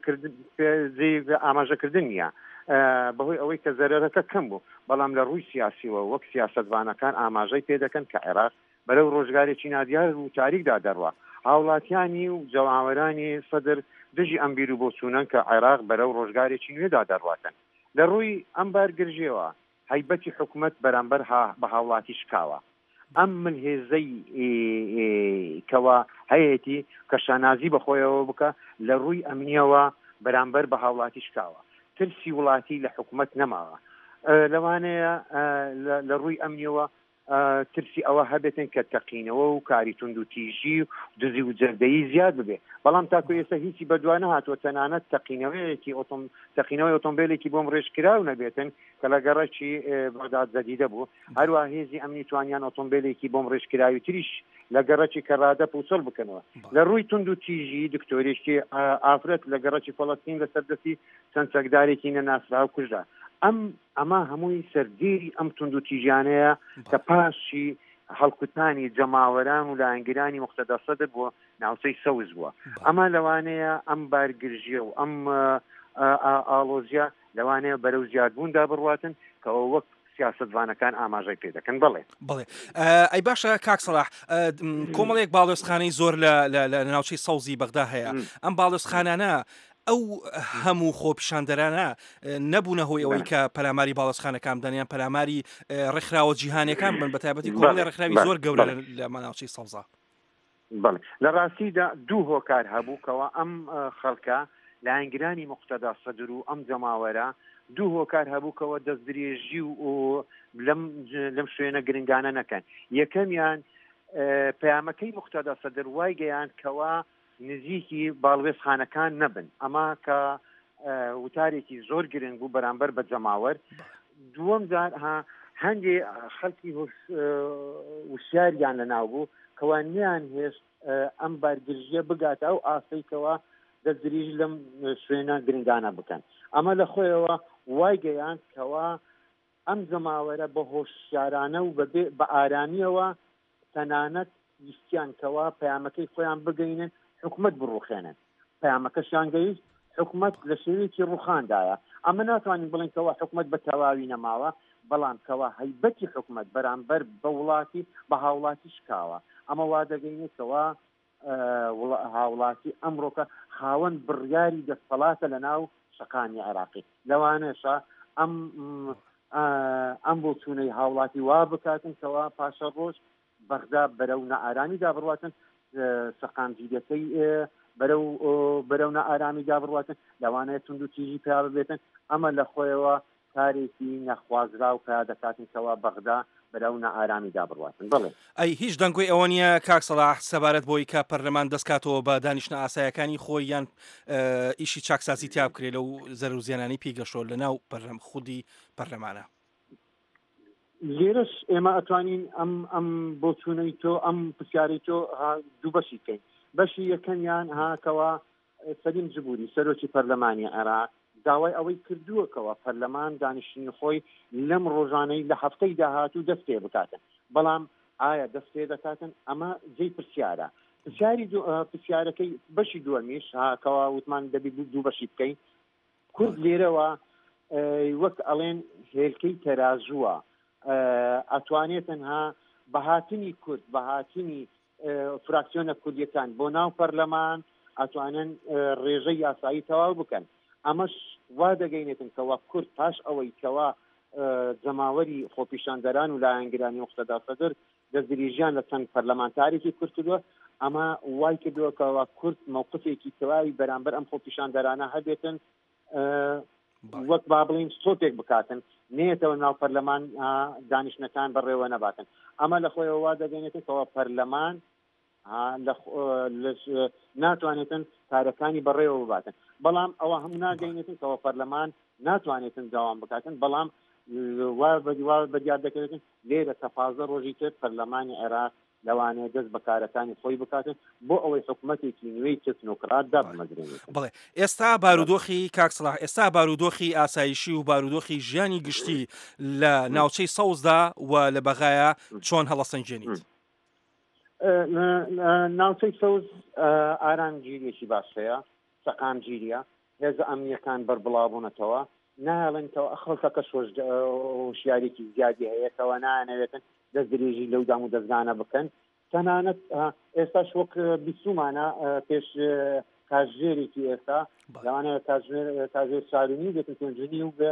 ئاماژەکردن نیە بەهۆی ئەوەی کە زەرەرەکە کەم بوو بەڵام لە ڕووی سیاسیەوە وەک سیاسەتوانەکان ئاماژەی پێ دەکەن کە عێراق بەرەو ڕۆژگارێکی نادیار و تاریکدا دەڕوە هاوڵاتیانی و جەماوەرانی سەدر دژی ئەم بیر و بۆچوونەن کە عێراق بەرەو ڕۆژگارێکی نوێدا دەڕواتن لە ڕووی ئەم بارگرژیەوە هەیبەتی حکوومەت بەرامبەر بە هاوڵاتی شکاوە ئەم من هێزەی کەوا هەیەی کە شانازی بەخۆیەوە بکە لە ڕووی ئەمنیەوە بەرامبەر بە هاوڵاتی شکاوە ترسی وڵاتی لە حکوومەت نەماوە لەوانەیە لە ڕووی ئەمنیەوە ترسی ئەوە هەبێتن کە تەقینەوە و کاری تونند و تیژی و دزی و جەردەیی زیاد ببێ بەڵام تاکو ئێستا هیچی بەدوانە هاتووە تەنانەت تەقینەوەیەکی تەقینەوەی ئۆتۆمبیلێکی بۆم ڕێژکراو نەبێتن کە لە گەڕەکی بەغداد زەدیدە بوو هەروە هێزی ئەمنی توانیان ئۆتۆمبیلێکی بۆم ڕێژکراوی تریش لە گەڕەکی کەڕادە پوچەڵ بکەنەوە لە ڕووی تونند و تیژی دکتۆرێکی ئافرەت لە گەڕەکی فەڵەستین لەسەر دەستی چەند چەکدارێکی نەناسرا و کوژرا ئەم ئەمە هەمووی سەردێری ئەم تونند و تیژانەیە کە پاشی هەڵکوتانی جەماوەران و لایەنگرانی مختەدا سەدر بووە ناوچەی سەوز بووە ئەمە لەوانەیە ئەم بارگرژیە و ئەم ئاڵۆزیە لەوانەیە بەرەو زیادبووندا بڕواتن کە وەک سیاسەتوانەکان ئاماژەی پێ دەکەن بڵێ بڵێ ئەی باشە کاک سەلاح کۆمەڵێک باڵۆزخانەی زۆر لە ناوچەی سەوزی بەغدا هەیە ئەم باڵۆزخانانە ئەو هەموو خۆپیشاندەرانە نەبوونە هۆی ئەوەی کە پەلاماری باڵۆزخانەکان دەنیان پەلاماری ڕێکخراوە جیهانیەکان بن بەتایبەتی کۆمەڵی ڕێکخراوی زۆر گەورە لە مەناوچەی سەوزە بڵێ لە ڕاستیدا دوو هۆکار هەبوو کەەوە ئەم خەڵکە لایەنگرانی مختەدا سەدر و ئەم جەماوەرە دوو هۆکار هەبووکەوە دەست درێژی و لەم شوێنە گرنگانە نەکەن یەکەمیان پەیامەکەی مختەدا سەدر وای گەیان کەوا نزیکی باڵوێزخانەکان نەبن ئەمە کە وتارێکی زۆر گرنگ بوو بەرامبەر بە جەماوەر دووەم جار هەندێ خەڵکی وشیاریان لەناو بوو کەوانیان هێشت ئەم بارگرژیە بگاتە ئەو ئاسەیکەوە دەستدرێژ لەم شوێنە گرنگانە بکەن ئەمە لە خۆیەوە وای گەیان کەوا ئەم زەماوەرە بە هۆشیارانە و بە ئارامیەوە تەنانەت ویستیانکەوە پەیامەکەی خۆیان بگەینن حکومت بڕوخێنن پەیامەکەشیان گەیشت حکومت لە شێوەیەکی ڕوخاندایە ئەمە ناتوانین بڵێنکەوە حکومت بە تەواوی نەماوە بەڵام کەوا هەیبەتی حکومت بەرامبەر بە وڵاتی بە هاوڵاتی شکاوە ئەمە وا دەگەینێتەوە هاوڵاتی ئەمڕۆکە خاوەن بڕیاری دەسەڵاتە لە ناو شەقانی عێراقی لەوانەشە ئەم ئەم بۆ چوونەی هاوڵاتی وا بکاتن کەوا پاشە ڕۆژ بەغدا بەرەو نەئارامی دابڕواتن سەقامگیریەکەی بەرەو بەرەو نەئارامی دابڕواتن لەوانەیە تونند و تیژی پیا ببێتن ئەمە لە خۆیەوە کارێکی نەخوازرا و پیا دەکاتن کەوا بەغدا بەرەو نەئارامی دابڕواتن بڵێ ئەی هیچ دەنگۆی ئەوە نییە کاک سەلاح سەبارەت بۆی کە پەرلەمان دەستکاتەوە بە دانیشتە ئاسایەکانی خۆی یان ئیشی چاکسازی تیا بکرێت لەو زەر و زیانانی پێگەشۆ لە ناو پەرلەم خودی پەرلەمانە لێرەش ئێمە ئەتوانین ئەم ئەم بۆ چوونەی تۆ ئەم پرسیارەی تۆ دوو بەشی بکەین بەشی یەکەمیان هاکەوە سەلیم جبوری سەرۆکی پەرلەمانی عێراق داوای ئەوەی کردووەکەوە پەرلەمان دانیشتنی خۆی لەم ڕۆژانەی لە هەفتەی داهاتوو دەست پێ بکاتن بەڵام ئایا دەست پێ دەکاتن ئەمە جێی پرسیارە پرسیاری پرسیارەکەی بەشی دووەمیش هاکەوە وتمان دەبی دوو بەشی بکەین کورد لێرەوە وەک ئەڵێن هێلکەی تەرازووە ئەتوانێت تەنها بەهاتنی کورد بەهاتنی فراکسیۆنە کوردیەکان بۆ ناو پەرلەمان ئەتوانن ڕێژەی یاسایی تەواو بکەن ئەمەش وا دەگەینێتن کەوا کورد پاش ئەوەی کەوا جەماوەری خۆپیشاندەران و لایەنگرانی مقتەدا سەدر دەستدرێژیان لە چەند پەرلەمانتارێکی کورد کردووە ئەمە وای کردووە کەوا کورد مووقفێکی تەواوی بەرامبەر ئەم خۆپیشاندەرانە هەبێتن وەک با بڵین سۆتێک بکاتن نێتەوە ناو پەرلەمان دانیشتەکان بەڕێوە نەباتن ئەمە لە خۆیەوە وا دەگەینێتن کەوا پەرلەمان ناتوانێتن کارەکانی بەڕێوە بباتن بەڵام ئەوە هەموو ناگەینێتن کەەوە پەرلەمان ناتوانێتن داوام بکاتن بەڵام بەدیار دەکەوێتن لێرە تەفازە ڕۆژی تر پەرلەمانی عێراق لەوانەیە دەست بە کارەکانی خۆی بکاتن بۆ ئەوەی حکوومەتێکی نوێی تکنۆکرات دابمەگرێت بڵێ ئێستا بارودۆخی کاک سەلاح ئێستا بارودۆخی ئاسایشی و بارودۆخی ژیانی گشتی لە ناوچەی سەوزدا و لە بەغایە چۆن هەڵەسەنجێنیت ناوچەی سەوز ئارانگیریەکی باشەیە سەقامگیریە هێزە ئەمنیەکان بەربڵاوبوونەتەوە ناڵێنەوە خەڵکەکە هۆشیارێکی زیادی هەیەکەوە نانەوێتن دەست درێژی لەو دام و دەستگانە بکەن تەنانەت ئێستاش وەک بیستومانە پێش کاژێرێکی ئێستا لەوانەیە کاژێر چارونی بێتن پێنجنی و بە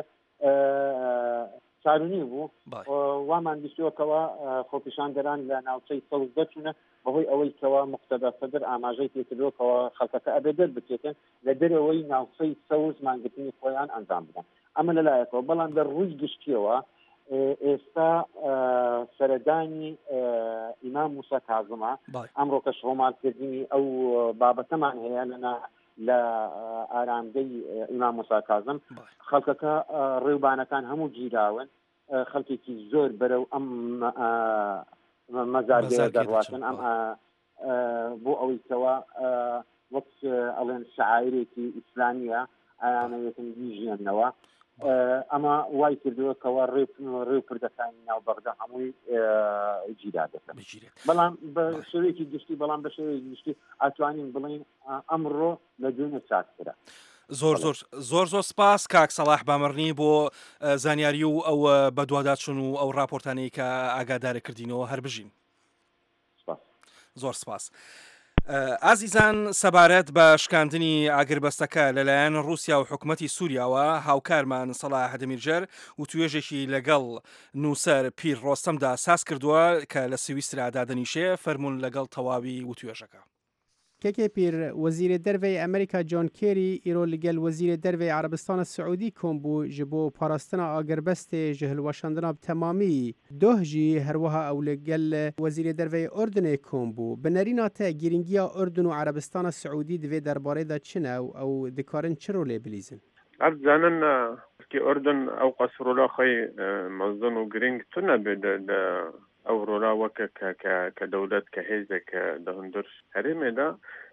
چارونی بوو وامان بیستوەکەوە خۆپیشاندەران لە ناوچەی سەوز دەچوونە بەهۆی ئەوەی کەوا مقتەدا سەدر ئاماژەی پێکردوەکەوە خەڵکەکە ئەبێ دەربچێتن لە دەرەوەی ناوچەی سەوز مانگرتنی خۆیان ئەنجام بدەن ئەمە لەلایەکەوە بەڵام لە ڕووی گشتیەوە ئێستا سەردانی ئیمام موسا کاظمە ئەمڕۆکە شڕۆمالکردنی ئەو بابەتەمان هەیە لەنا لە ئارامگەی ئیمام موسا کاظم خەڵکەکە ڕێوبانەکان هەموو گیراون خەڵکێکی زۆر بەرەو ئەم مەزارگەیە دەڕواتن ئەم بۆ ئەوەی کەوا وەک ئەڵێن شعائرێکی ئیسلامیە ئەیانەوێتن بیژێننەوە ئەمە وای کردووە کەوا ڕێو پردەکانی ناو بەغدا هەمووی گیرا دەکەن بەڵام بە شێوەیەکی گشتی بەڵام بە شێوەیەکی گشتی ئەتوانین بڵین ئەمڕۆ لە دوێنێ چاکترە زۆر زۆر زۆر زۆر سپاس کاک سەلاح بامەڕنی بۆ زانیاری و ئەو بەدواداچون و ئەو راپۆرتانەی کە ئاگادارە کردینەوە هەر بژین زۆر سپاس. ئازیزان سەبارەت بە شکاندنی ئاگربەستەکە لەلایەن رووسیا و حکوومەتی سووریاوە هاوکارمان سەلاح دەمیرجەر و توێژێکی لەگەڵ نووسەر پیر ڕۆستەمدا ساز کردووە کە لە سویسرا دادەنیشێ فەرمونون لەگەڵ تەواوی و توێژەکە. کێکێ پیر وەزیرە دەرەوەی ئەمریکا جۆن کێری ئیرۆ لەگەل وەزیرە دەرەوەی عەرەبستانە سعودی کۆم بوو ji بۆ پاراستنا ئاگربەستێ ji hilweşandina temamî doh jî herwiha ew لەگەل وەزیرە دەرەوەی ئوردنê کۆم بوو bi nerîna te girîngiya Urdun û عەرەبستانە سعودی divê derbarê de çi ne û ew dikarin çi rolê bilîzin ارزانن کی اردن او قصرولا خی مزن و گرینگ تو نبی د او رولا وک ک ک دولت که هیزه که د هندرش حریم ده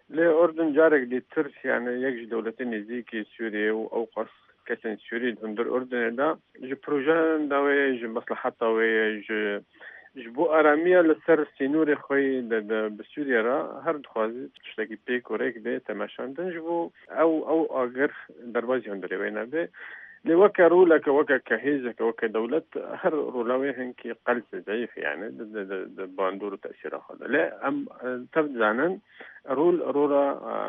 لێ ئۆردن جارێک دیتر یانە یەک دەوڵەتی نزیکی سووریە و ئەو قەس کەسن سووری هەندر ئۆردنێدا ji projeyan dawê ji mesliheta wê ji ji bo aramiya li ser sînorê xwe bi Sûriye re her dixwaze tiştekî pêk û rêk bê temeşandin ji bo ew ew agir derbasî hundirê wê nebe لێ وەکە ڕوولەکە وەکە کە هێزەکە وەکە دەولەت هەر ڕوولاوێ هەنکی قەلس ضعیف یانە باندور و تەسیرە خۆدا لێ ئەم تەبزانن ڕول ڕۆرە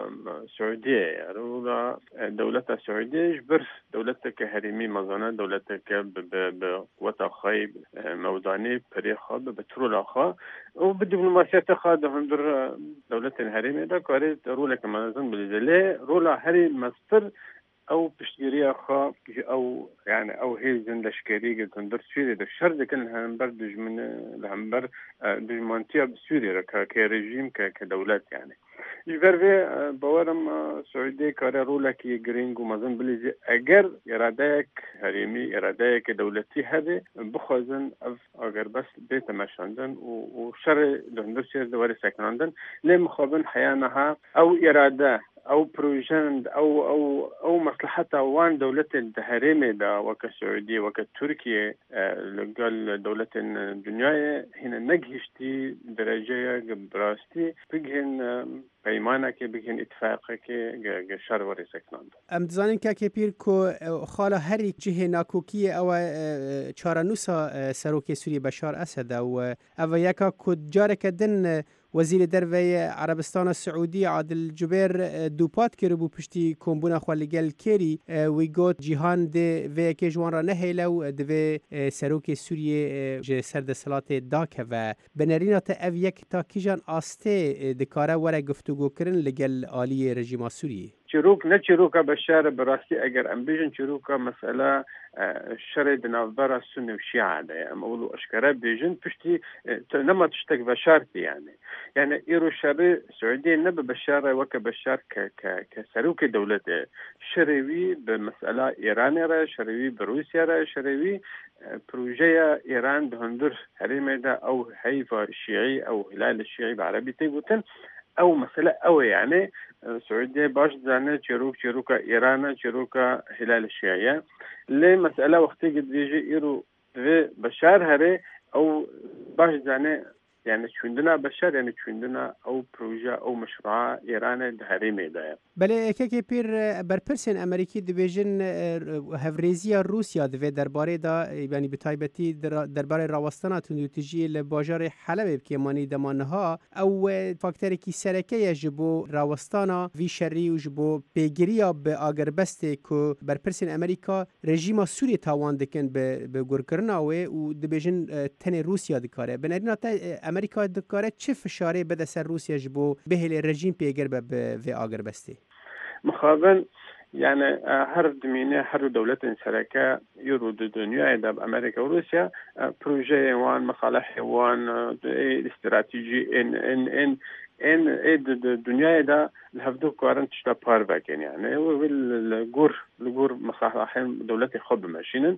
سعودیە ڕۆرە دەولەتە سعودیش بر دەولەتێکە هەرێمی مەزانە دەولەتێکە بە قووەتە خۆی مەودانی پرێخوا بە ترۆلاخوا و بە دیپلۆماسیەتە خوا هەندر دەولەتên هەرێمێدا کارێت ڕولێکە مەزن بلیزە لێ ڕۆلا هەری مەستر ئەو پشتگیریە خوا ئەو یعنی ئەو هێزن لەشکێری گەندەر سوێرێ دە شەر دەکەن هەمبەر دژمنە لە هەمبەر دژمانتیە سوێرێرە کە ڕژیم کە دەولەت یعنی ژبەر vê bawerim Suudiyê kare rolekî giring û mezin bilîzê eger îradeyek herêmî îradeyekê dewletî hebe bixwazin ev agerbest bê temeşandin û şerê li hundir şêr de werî sekinandin lê mixabin heya niha ew îrade ew projen ew ew ew masliheta wan dewletên di herêmê de weke Suudiyê weke Tirkiye li gel dewletên dunyayê hîne negihîştî dereceya birastî bigihên پەیمانێکی بگین ئیتفاقێکی شەر وەرە سەکناند. ئەم دەزانین کاکێ پیر کۆ خاڵە هەری جهێ ناکۆکیە ئەوە چارەنووسە سەرۆکی سووریە بەشار ئەسەدا و ئەوە یەکە کو جارێکە دن وەزیرە دەرەوەی عەرەبستانە سعودی عادل جوبێر دووپات کرد بوو پشتی کۆمبوونە خوا لەگەل کێری وی گوت جیهان دێ vêyekê ji wan re nehêle û divê serokê Sûriyê ji serdeshilatê dakeve. Binerîna te ev yek ta kîjan astê dikare were guftûgûkirin li gel aliyê rejîma Sûriyê. çîrok ne çîroka beşar bi rastî eger em bêjin çîroka mesela şerê di navbera Sunni û Şîa de em ewil û eşkere bêjin piştî nema tiştek beşartî yani yani îro şerê Suudiyê ne bi beşare weke beşar ke serokê dewletê şerê wî bi mesela Îranê re şerê wî bi Rûsya re şerê wî projeya Îran di hundir herêmê de ew heyfa Şîî ew hilal Şîî bi erebî tê gotin ew mesele ew e yani Suudiyê baş dizane çîrok çîroka Îranê çîroka hilal Şîî lê mesele wextê dibêje îro divê beşar here ew baş dizane yani çûndina beşar yani çûndina ew proje ew meşru'a Îranê di herêmê de ye. Belê ekekê pîr berpirsên Amerîkî dibêjin hevrêziya Rûsya divê derbarê da yanî bi taybetî derbarê rawestana tundûtijiyê li bajarê Helebê kêmanî dema niha ew fakterekî sereke ye ji bo rawestana vî şerî û ji bo pêgiriya bi agerbestê ku berpirsên Amerîka rejîma Sûriyê tawan dikin bi gurkirina wê û dibêjin tenê Rûsya dikare. Binerîna te Amerîka dikare çi fişarê bide ser Rûsya ji bo bihêlê rejîm pêgir be bi vê agerbestê. مخابن يعني هر دمينة هر دولة سركة يرود الدنيا إذا بأمريكا وروسيا بروجي وان مصالح وان استراتيجي إن إن إن إن الدنيا إذا الهفدو كارن تشتا بارفك يعني والجور الجور مصالح دولة خب ماشينن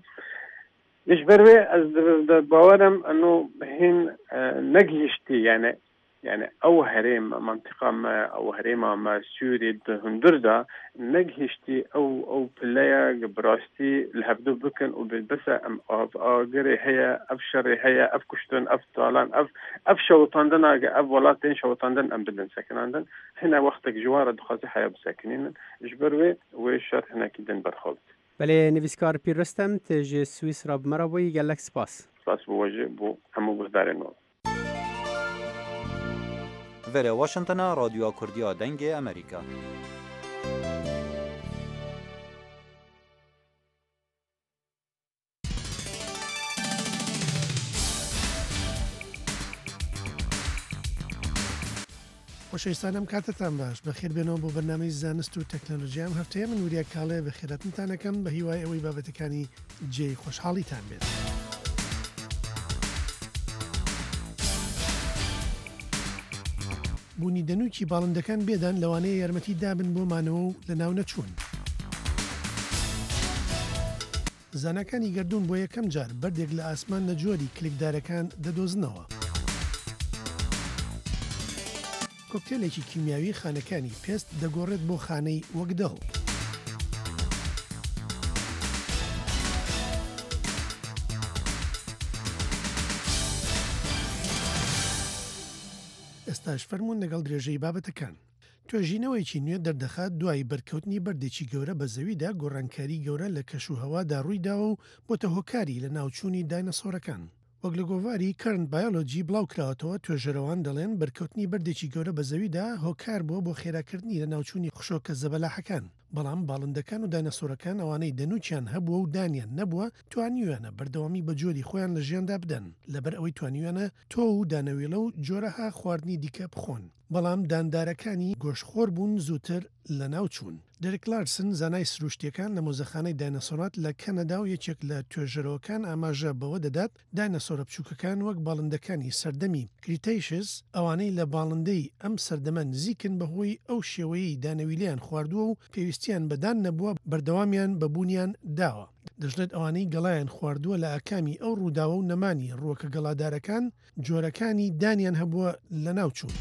يشبروي از باورم أنه هن نجيشتي يعني يعني أو هرم منطقة ما أو هريمة ما سوري هندردا نجهشتي أو أو بلايا براستي الهبدو بكن وبالبسة أم أف أجري هي أفشر هي أفكشتن أفطالان أف أفشوطاندن أف ولاتين شوطاندن أم بدن ساكناندن هنا وقتك جوار دخازي حياة بساكنين إجبروي ويشار هنا كيدن برخوت. بله نویسکار پیر رستم تج سوئیس را بمرابوی گلک سپاس. سپاس بوجه بو همو بردارن. وره واشنطن رادیو کردیا دنگ امریکا. خۆشەویستانم کاتتان باش بەخێر بێنەوە بۆ بەرنامەی زانست و تەکنۆلۆژیام هەفتەیە من وریا کاڵێ بە خێراتنتانەکەم بە هیوای ئەوەی بابەتەکانی جێی خۆشحاڵیتان بێت. بوونی دەنووکی باڵندەکان بێدان لەوانەیە یارمەتی دابن بۆمانەوە و لە ناو نەچوون. زانەکانی گەردوون بۆ یەکەم جار بەردێک لە ئاسمان لە جۆری کلیکدارەکان دەدۆزنەوە. کۆکتێلێکی کیمیاوی خانەکانی پێست دەگۆڕێت بۆ خانەی وەکدەڵ. ئێستاش فەرمونون لەگەڵ درێژەی بابەتەکان. توێژینەوەیکی نوێ دەردەخات دوای بەرکەوتنی بەردێکی گەورە بە زەویدا گۆڕانکاری گەورە لە کەشوهەوادا ڕوویداوە و بۆتە هۆکاری لە ناوچوونی داینەسۆرەکان. وەک لە گۆڤاری کەرن بایۆلۆجی بڵاوکراوەتەوە توێژەرەوان دەڵێن بەرکەوتنی بەردێکی گەورە بە زەویدا هۆکار بووە بۆ خێراکردنی لە ناوچوونی خشۆکە زەبەلاحەکان. بەڵام باڵندەکان و داینەسۆرەکان ئەوانەی دەنوچیان هەبووە و دانیان نەبووە توانیویانە بەردەوامی بە جۆری خۆیان لە ژیاندا بدەن لەبەر ئەوەی توانیویانە تۆ و دانەوێڵە و جۆرەها خواردنی دیکە بخۆن. بەڵام داندارەکانی گۆشتخۆر بوون زووتر لە ناوچوون. دەرێک لارسن زانای سروشتیەکان لە مۆزەخانەی داینەسۆرات لە کەنەدا و یەکێک لە توێژەرەوەکان ئاماژە بەوە دەدات داینەسۆرە بچووکەکان وەک باڵندەکانی سەردەمی کریتەیشس ئەوانەی لە باڵندەی ئەم سەردەمە نزیکن بەهۆی ئەو شێوەیەی دانەویلیان خواردووە و پێویستیان بەدان نەبووە بەردەوامیان بەبوونیان داوە. دەژێت ئەوانەی گەڵایان خواردووە لە ئاکامی ئەو ڕووداوە و نەمانی ڕووەکە گەڵادارەکان جۆرەکانی دانیان هەبووە لە ناوچوون.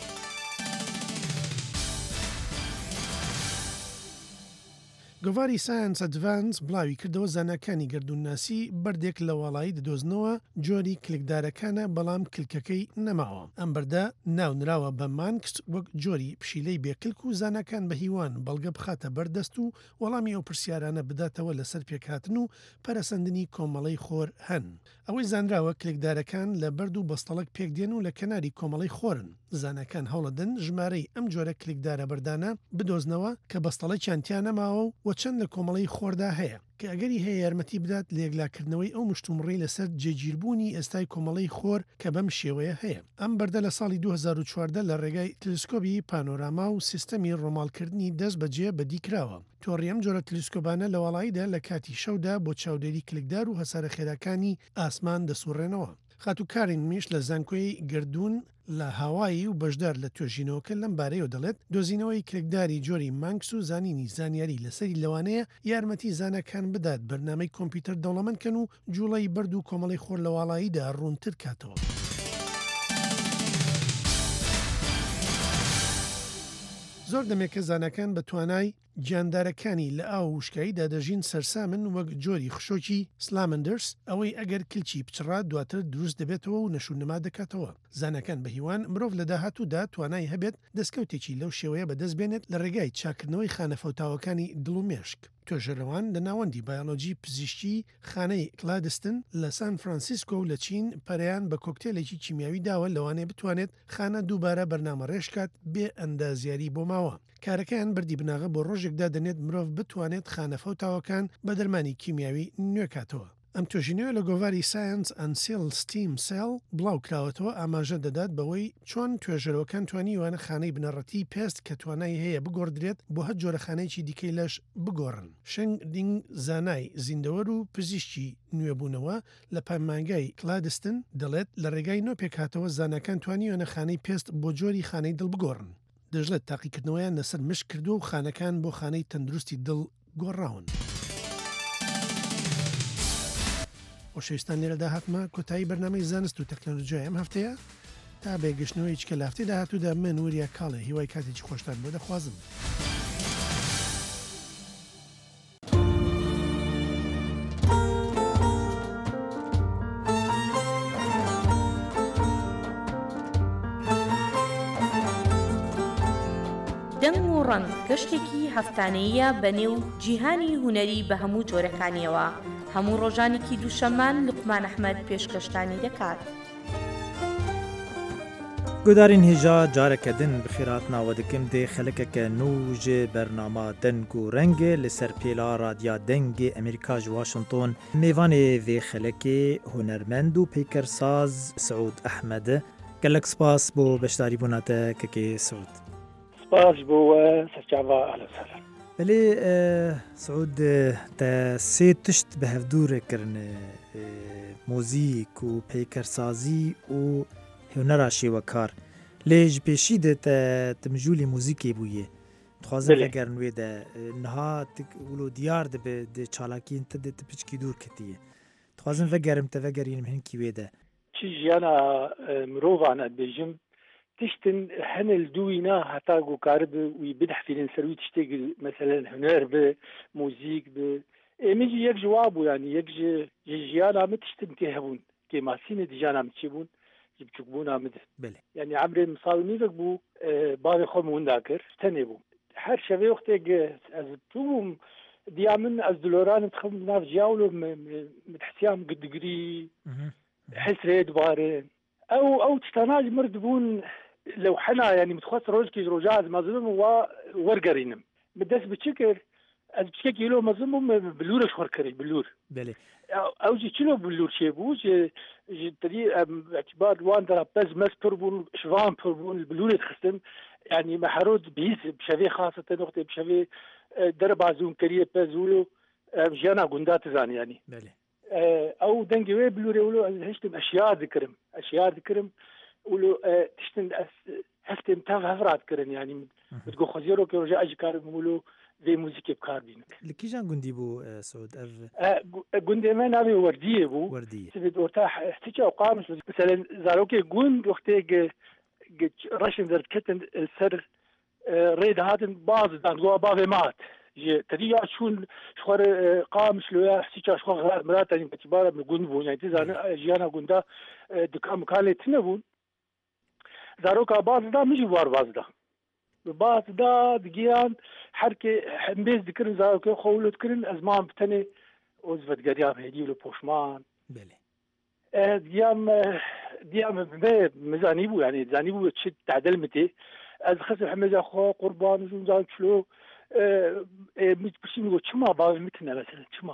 گۆڤاری ساینس ئەدڤانس بڵاوی کردەوە زاناکانی گردونناسی بەردێک لە وڵایی دەدۆزنەوە جۆری کلکدارەکانە بەڵام کلکەکەی نەماوە. ئەم بەردە ناونراوە بە مانکس وەک جۆری پشیلەی بێکلک و زاناکان بە هیوان بەڵگە بخاتە بەردەست و وەڵامی ئەو پرسیارانە بداتەوە لەسەر پێکهاتن و پەرەسەندنی کۆمەڵەی خۆر هەن. ئەوەی زانراوە کلکدارەکان لە بەرد و بەستەڵک پێکدێن و لە کەناری کۆمەڵەی خۆرن. زانەکان هەوڵەدەن ژمارەی ئەم جۆرە کلکدارە بەردانە بدۆزنەوە کە بەستەڵەکیان نەماوە و چەند لە کۆمەڵی خۆردا هەیە کە ئەگەری هەیە یارمەتی بدات لە یەکلاکردنەوەی ئەو مشتومڕی لەسەر جێگیربوونی ئێستای کۆمەڵی خۆر کە بەم شێوەیە هەیە. ئەم بەردە لە ساڵی دوو هەزار و چواردە لە ڕێگای تلسکۆبی پانۆراما و سیستەمی ڕۆماڵکردنی دەست بەجێ بەدیکراوە. تۆڕی ئەم جۆرە تلسکۆبانە لە وڵاییدا لە کاتی شەودا بۆ چاودێری کلکدار و هەسارە خێراکانی ئاسمان دەسوڕێنەوە. خاتوکارین میش لە زانکۆی گردون لە هاوایی و بەشدار لە توێژینەوەکە لەم بارەیەوە دەڵێت دۆزینەوەی کلکداری جۆری مانکس و زانینی زانیاری لەسەری لەوانەیە یارمەتی زانەکان بدات بەرنامەی کۆمپیوتەر دەوڵەمەندکەن و جوڵەی بەرد و کۆمەڵی خۆر لە وڵاییدا ڕوونتر کاتەوە. زۆر دەمێکە زانەکان بە توانای گیاندارەکانی لە ئاو وشکاییدا دەژین سەرسامن وەک جۆری خشۆکی سلامندرس ئەوەی ئەگەر کلچی پچڕات دواتر دروست دەبێتەوە و نەشونما دەکاتەوە. زانەکان بە هیوان مرۆڤ لە داهاتوودا توانای هەبێت دەستکەوتێکی لەو شێوەیە بەدەست بێنێت لە ڕێگای چاکردنەوەی خانەفەوتاوەکانی دڵ و مێشک. توێژەرەوان لە ناوەندی بایۆلۆجی پزیشکی خانەی کلادستن لە سان فرانسیسکۆ و لە چین پەریان بە کۆکتێلێکی کیمیاوی داوە لەوانەیە بتوانێت خانە دووبارە بەرنامە ڕێژکات بێ ئەندازیاری بۆ ماوە. کارەکەیان بەردی بناغە بۆ ڕۆژێکدا دەنێت مرۆڤ بتوانێت خانەفەوتاوەکان بە دەرمانی کیمیاوی نوێکاتەوە. ئەم توێژینەوە لە گۆڤاری ساینس ئەند سێڵ ستیم سێڵ بڵاو کراوەتەوە ئاماژە دەدات بەوەی چۆن توێژەرەوەکان توانیوانە خانەی بنەڕەتی پێست کە توانای هەیە بگۆڕدرێت بۆ هەر جۆرە خانەیەکی دیکەی لەش بگۆڕن. شنگ دینگ زانای زیندەوەر و پزیشکی نوێبوونەوە لە پەیمانگای کلادستن دەڵێت لە ڕێگای نۆ پێکهاتەوە زانەکان توانیوانە خانەی پێست بۆ جۆری خانەی دڵ بگۆڕن. دەژڵێت تاقیکردنەوەیان لەسەر مشک کردو و خانەکان بۆ خانەی تەندروستی دڵ گۆڕاون. خۆشەویستان لێرە داهاتمە کۆتایی بەرنامەی زانست و تەکنۆلۆژیای ئەم هەفتەیە تا بێگەشتنەوەی چکە لە هەفتەی داهاتوودا من وریە کاڵێ هیوای کاتێکی خۆشتان بۆ دەخوازم. دەنگ و ڕەنگ گەشتێکی هەفتانەیە بەنێو جیهانی هونەری بە هەموو جۆرەکانیەوە هەموو ڕۆژانێکی دووشەممان لوقمان ئەحمەد پێشکەشتانی دەکات. گودارین هێژا جارەکەدن بخیرات ناوە دەکەم دێ خەلکەکە نوژێ بەرنامە دەنگ و ڕەنگێ لەسەر پێلا رادیا دەنگێ ئەمریکا ژ واشنتۆن میوانێ vê خەلکێ هونەرمەند و پەیکەرساز سعود ئەحمەدە گەلک سپاس بۆ بەشداری بووناتە کەکێ سعود. سپاس بۆ سەرچاوە ئالەسەر. بەلێ سعود تە سێ تشت بە هەفدوورێکردن مۆزیک و پەیکەرسازی و هێونەرا شێوەکار لێژ پێشی دە تمژولی موزیکێ بوویە دخوازم لەگەر نوێدە نها ولو دیار دەبێ دێ چالاکین تە دێ پچکی دوور کردیە دخوازم vەگەرم تە vەگەرینم هەنکی وێدە چی ژیانە مرۆڤانە بێژم تشتن هن الدوينا حتى جو كارب ويبدح في الانسروي تشتغل مثلا هنر بموزيك ب ميجي يك جوابه يعني يك جيانا متشتن تهبون كما سين ديجانا متشبون يبتكبون عمد بله يعني عمري مصال ميزك بو بابي خمون ذاكر تنبو هر شوي وقت از توم ديامن از دولاران تخم ناف جاولو متحسيام قد قري حسري دبارين او او تشتاناج مرد بون لو حنا يعني متخصص روجكي روجاز مظلوم وورقرينم بدس بتشكر از بشكل له مظلوم بلور شهر كري بلور بله او جي تشلو بلور شي بو جي تدي اعتبار وان درا بز مستر بون شوان بون البلور تخستم يعني محرود بيس بشوي خاصه نقطه بشوي درب عزون كريه بزولو جانا غندات زان يعني بله او دنجي وي بلوري ولو هشتم اشياء ذكرم اشياء ذكرم ولو تشتن هفتم تاف هفرات كرن يعني بتقول خزيرو كي رجع اجي كار بقولوا زي موسيقى بكار بينك لكي جان غندي بو سعود اف غندي ما نابي ورديه بو ورديه سبت ورتاح احتجا وقامش مثلا زاروكي غوند وقتي رشن در كتن السر ريد هاتن باز دان جوا بافي مات تدي شون شخور قام شلويا حسيتها شخور غير مرات يعني باعتبار من غنبون يعني تزانا جيانا غندا دكام كان تنبون زاروكا باز دا مش بار باز دا باز دا دقيان حركة حمبيز ذكرن زاروكا خولو ذكرن أزمان بتني وزفت قريام هدي له بوشمان بله ديام ديام مزانيبو يعني زانيبو تشد تعدل متي از خسر حمزة خو قربان جون زاك شلو مش بشي نقول شما بابي متنا مثلا شما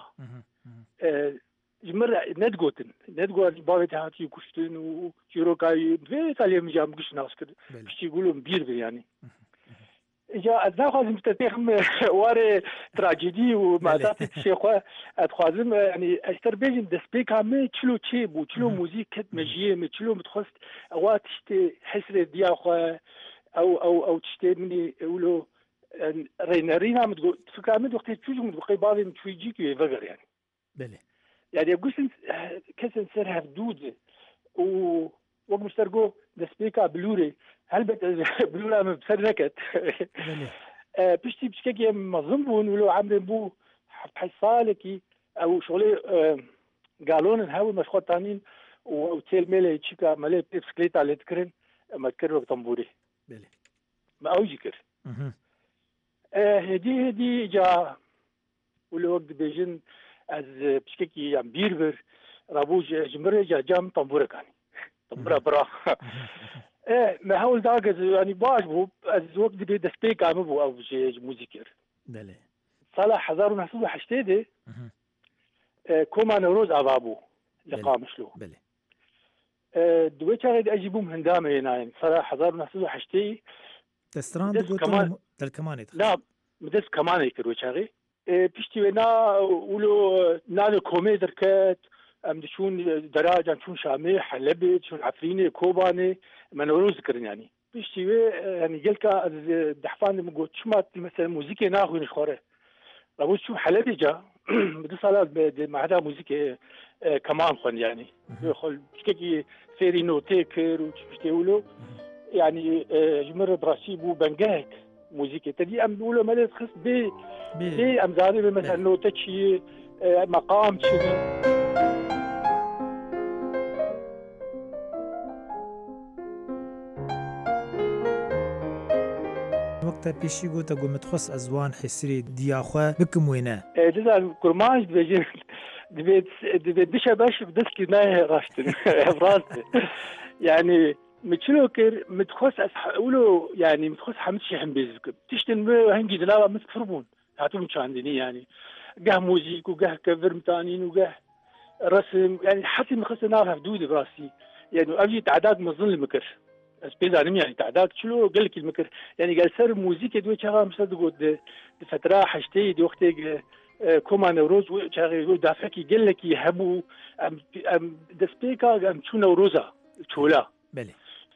جمر ندقوتن ندقوت بابي تهاتي كشتن وشيروكاي في تالي مجام كش ناس كده بشي يقولوا مبير يعني جا أذناخذ مستتيخم واري تراجيدي ومعتقد شيخوا أتخازم يعني أشتر بيجن دسبيك عمي تشلو تشيب وتشلو موزيك مجيه متشلو متخص أوات تشتي حسر دياخوا أو أو أو تشتي مني يقولوا رينا رينا متقول فكرة مد وقت تشوجو متبقي بعضي متشويجيك يفجر يعني بله يعني أقول كسن سر هفدود و وقت مشترقو دسبيكا بلوري هل بت بلورا بسركت بشتي بشكل منظم ولو عمري بو حصالكي او شغلي قالون هاوي مشخوط تانين وتيل ميلي تشيكا مالي بسكليت على تكرن ما تكرر بطنبوري بله ما اوجي كر هدي هدي جا ولو وقت بيجن از بشكل يعني بيربر رابوج جمره جا جام طنبوره كاني طنبوره برا ايه ما هول داقز يعني باش بو از وقت دي دسبيك عم بو او جي موزيكر بله صلاح هزار ونحسو حشتيدي اه كوما نوروز ابابو لقام شلو بله اه دوي تاغيد اجيبوم هندامه هنا يعني صلاح هزار ونحسو حشتي تستراند قلتو دل كمان لا مدس كمان يكرو تاغي اه بيشتي ونا ولو نانو كومي دركات ام شون دراجة شون شامي حلبي شون عفريني كوباني ما نوروز ذكرن يعني بيشتي يعني جلكا دحفان مقول شمات مثلا موسيقى ناخذ نشخوره لابد شو حلبي جا بدي صلاة مع هذا موسيقى كمان خن يعني يخل بشكل فيري نوتيكر وشفتي ولو يعني جمر براسي بو بنجاك موسيقى تدي ام بيقولوا ما تخص بي بي ام زاري مثلا نوتشي مقام شنو وقتا پیشی گوتا گو متخص ازوان حسری دیاخوا بکم وینا جزا کرماش دبیجن دبیت دبیت بشه باش بدسکی نه راشتن افرازت يعني متشلو كر متخص أقوله يعني متخص حمد شيء حم بيزك تشتن هنجي دلاوا متفربون هاتون شاندني يعني جه موسيقى وجه كفر متانين وجه رسم يعني حتى مخصص نعرف حدود براسي يعني أجي تعداد مظن المكر سبيزانم يعني تعداد شلو قال لك المكر يعني قال سر موسيقى دوي شغال مصدق ود فترة حشتي دي وقت كوما نوروز وشغال دافعكي قال لك يهبوا أم أم دسبيكا أم شو نوروزا شولا بله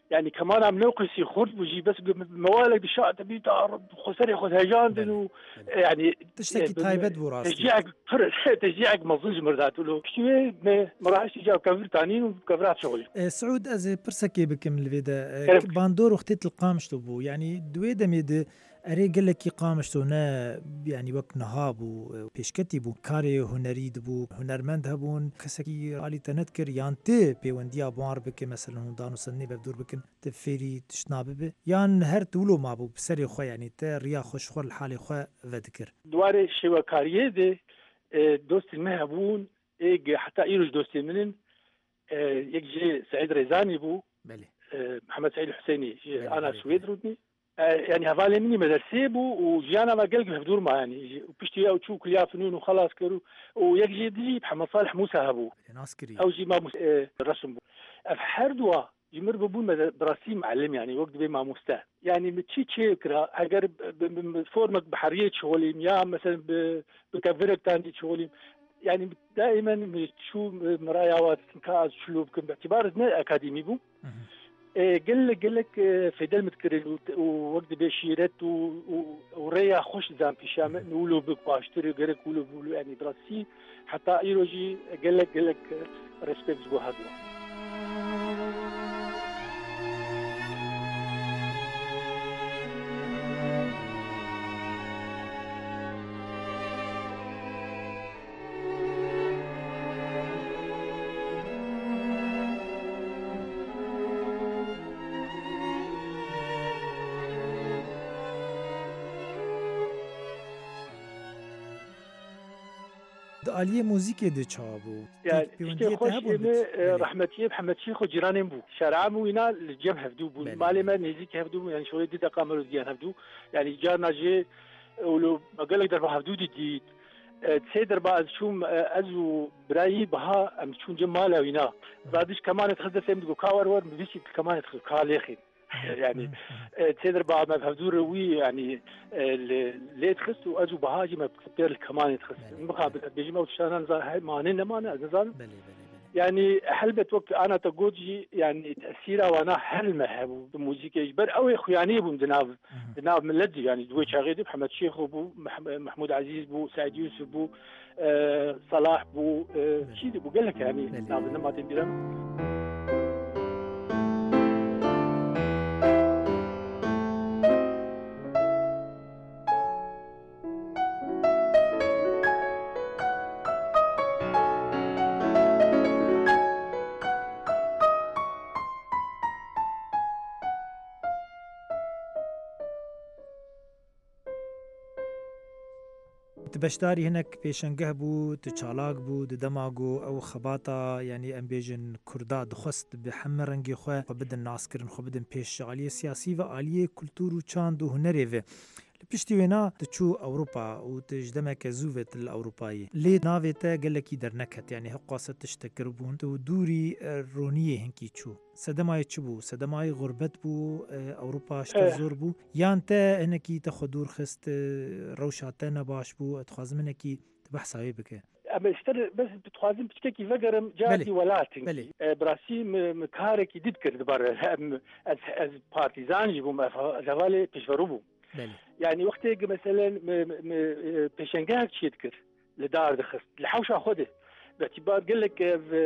يعني كمان عم نوقسي خرد بجي بس موالك بشاء تبي تعرض خسري خذ هجان دنو يعني تشتكي تايبت بوراسي تشجيعك تشجيعك مظلج مرات له شوي مراحش جاو كفر تانين وكفرات شغلي سعود از برسكي بكم الفيدا باندور وختيت القامش تبو يعني دويدا ميد اري قال لك قامشتو نا يعني وقت نهاب وبيشكتي بو كاري هنري دبو هنرمند هبون كسكي علي تنذكر يانتي بيونديا بوار بك مثلا دانو سني بدور بكن تفيري تشناب يان هر تولو ما بو بسري خو يعني تا ريا خوش خور الحال خو ذكر دواري شوا كاريه دي دوست ما هبون ايج حتى ايروج دوست منن يجي سعيد ريزاني بو بلي محمد سعيد الحسيني انا سويد رودني يعني هذا مني مدرسة بو وجانا ما قلق بهدور ما يعني وبشتي أو تشوف كليا فنون وخلاص كرو ويجي دي محمد صالح موسى هبو أو جي ما موس... اه رسم بو أفحردوا يمر ببون براسي معلم يعني وقت بما مستاه يعني متشي تشي كرا أجر بفورمك بحرية شغلي يا مثلا بكفرك تاني شغلي يعني دائما بتشوف مرايا وكاز شلوبكم باعتبار أكاديمي بو قال لك قال لك في دل متكرر ووقت بشيرت وريا خوش زام في شام نقولوا بقاشتري غيرك نقولوا يعني براسي حتى ايروجي قال لك قال لك ريسبكت بو هذا آلیه موزیک ده چابو يعني خوش رحمتي محمد شيخ وجيراني بو شارع وينا الجيم هفدو بو مالي ما نزيك هفدو يعني شويه دي تقامر ديان هفدو يعني جارنا جي ولو قال لك درب هفدو جديد تسيدر بعد شوم ازو براي بها ام شون جماله وينا بعدش كمان تخدم سيم كاور ور بيشي كمان تخ كاليخي يعني تسيدر بعد ما بهدور وي يعني اللي تخس وأجو بهاجي ما بكتير كمان تخس مقابل بيجي ما وشان هاي ما نين ما أنا أزال يعني حلبت وقت أنا تقولي يعني تأثيره وأنا حلمه هبو الموسيقى يجبر أو إخواني بو دناب دناب من لدي يعني دوي شاغيد محمد شيخ بو محمود عزيز بو سعيد يوسف بو آه صلاح بو آه شيء بو قال لك يعني دناب ما تديرم بەشداری هەنێک پێشەنگە بوو تچالاک بوو دەماگۆ ئەو خەباتە ینی ئەم بێژن کووردا دخواست بە هەمە ڕەنگی خۆ خۆ بدن ناسکردن خۆ بدن پێش عالیە سیاسی و عالیە کولتور و چاند و هونەرێڤێ لە پشتی وێنا دچوو ئەوروپا و تژدەمێکە زووێت لە ئەوروپایی لێ ناوێتە گەلێکی دەرنەکەت یعنی هەقاسە تشتەکرد بوون و دووری ڕۆنیە هەنکی چوو سەدەمای چ بوو سەدەمای غوربەت بوو ئەوروپا شتە زۆر بوو یان تە هەنێکی تەخۆ دوور خست ڕەوشاتە نەباش بوو ئەتخوازم هەنێکی بەحساوی بکە اما اشتر بس بتخوازم بشتكي فقرم جاتي ولاتن براسي مكاركي ديد كرد بار از از بارتيزان جيبوم زوالي بيشفروبو يعني وقت مثلا بيشنجاك شيتكر لدار دخست لحوشة خده باعتبار قال لك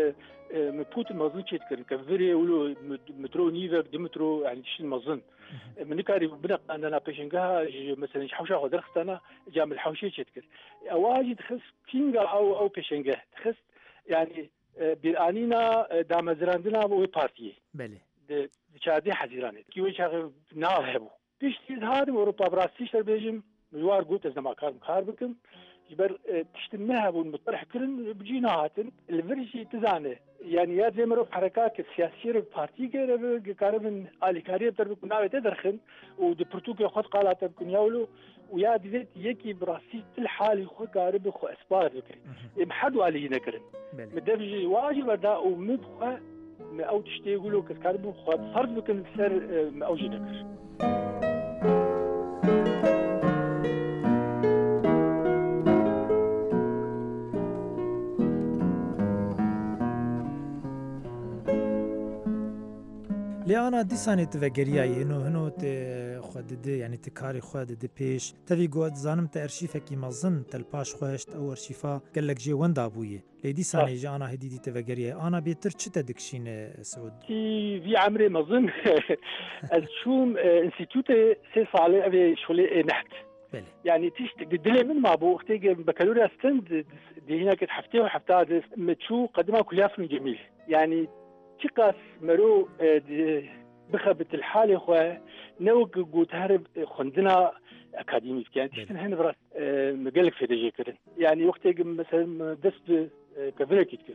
مبوت المظن شيتكر كفري ولو مترو نيفر ديمترو يعني شي المظن من كاري بنق انا بيشنجاها مثلا حوشة خده دخست انا جام الحوشة شيتكر اواجد خس كينغا او او بيشنجاه دخست يعني بيرانينا دامزراندنا بو بارتي بله دشادي حزيرانه كيوي شاغ ناهبو بيشتي هذا أوروبا براسيش تربيجم مجوار قلت إذا ما كان مخار بكم يبر تشتمها والمطرح كلن بجينا هاتن الفرشي تزانه يعني يا زي مرو حركات السياسية البارتي كده كاربن على كارية تربك ناوي تدرخن ودبرتوك ياخد قالات بكون ياولو ويا ديت يكي براسيش الحالي خو كارب خو اسبار بكري محدو عليه نكرن مدفجي واجب دا ومبخه ما او تشتي يقولوا كارب خو صرف بكن سر ما اوجي نكر لێ ئانا دیسانی تڤەگەریایی هێنۆ هەنۆ خوا ددێ یعنی تکاری خوا ددێ پێش تەوی گوت زانم تە ئەرشیفێکی مەزن تەلپاش خۆشت ئەو ئەرشیفا گەلک جێ وەندا بوویە لێ دیسانی ژە ئانا هەدیدی تڤەگەریە ئانا بێتر چتە دکشینە سعود في عمري مظن الشوم انستيتوت سي صالح ابي شغلي نحت يعني تيش دلي من ما بو اختي بكالوريا ستند دي هنا كنت حفتي وحفتها متشو قدمها كلها فن جميل يعني تقاس مرو بخبة الحالة خو نوق قوت هرب خندنا أكاديمي كان تشتن هنا براس مقالك في دجي كده يعني وقتها مثلا دست كفريك كتير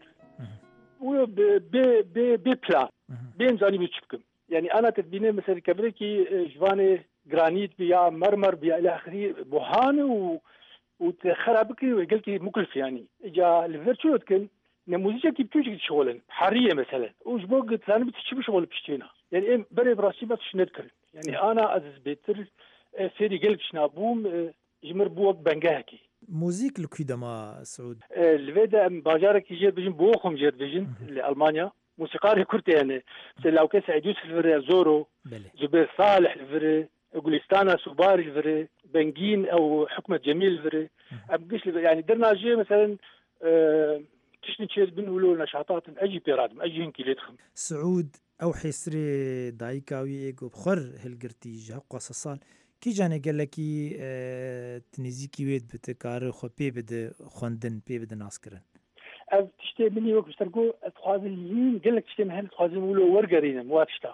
و ب ب ب ببلا بين زاني بتشبكم يعني أنا تدبيني مثلا كفريكي جواني جرانيت بيا مرمر بيا إلى آخره بوهان و وتخربك وقلت مكلف يعني إجا الفيرتشوال كن نموذج كيف توجد شغلا حريه مثلا وجبوق ثاني بتشوف شغل بشتينا يعني إيه بري براسي ما فيش نذكر يعني انا از بيتر فيري قلب شنابوم جمر بوق بنجاكي موزيك لكيدما سعود الفيدا باجارك يجي بجن بوخم جير بجن لالمانيا موسيقار كرتي يعني لو كان سعيد يوسف الفري زورو زبير صالح الفري غوليستانا سوباري الفري بنجين او حكمه جميل الفري ابقيش يعني درنا جي مثلا أه تشتي تشير بنقولوا نشاطات اجي بيرادم اجي هنكي ليتخم سعود او حسري دايكاوي ايجو بخر هلقرتي جا قصصان كي جاني قال لكي اه تنزيكي ويد بتكار خو بي بد خوندن بي بد ناسكرن اف تشتي مني وقت بترقو تخازين قال لك تشتي مهن تخازين ولو ورقرينا مواتشتا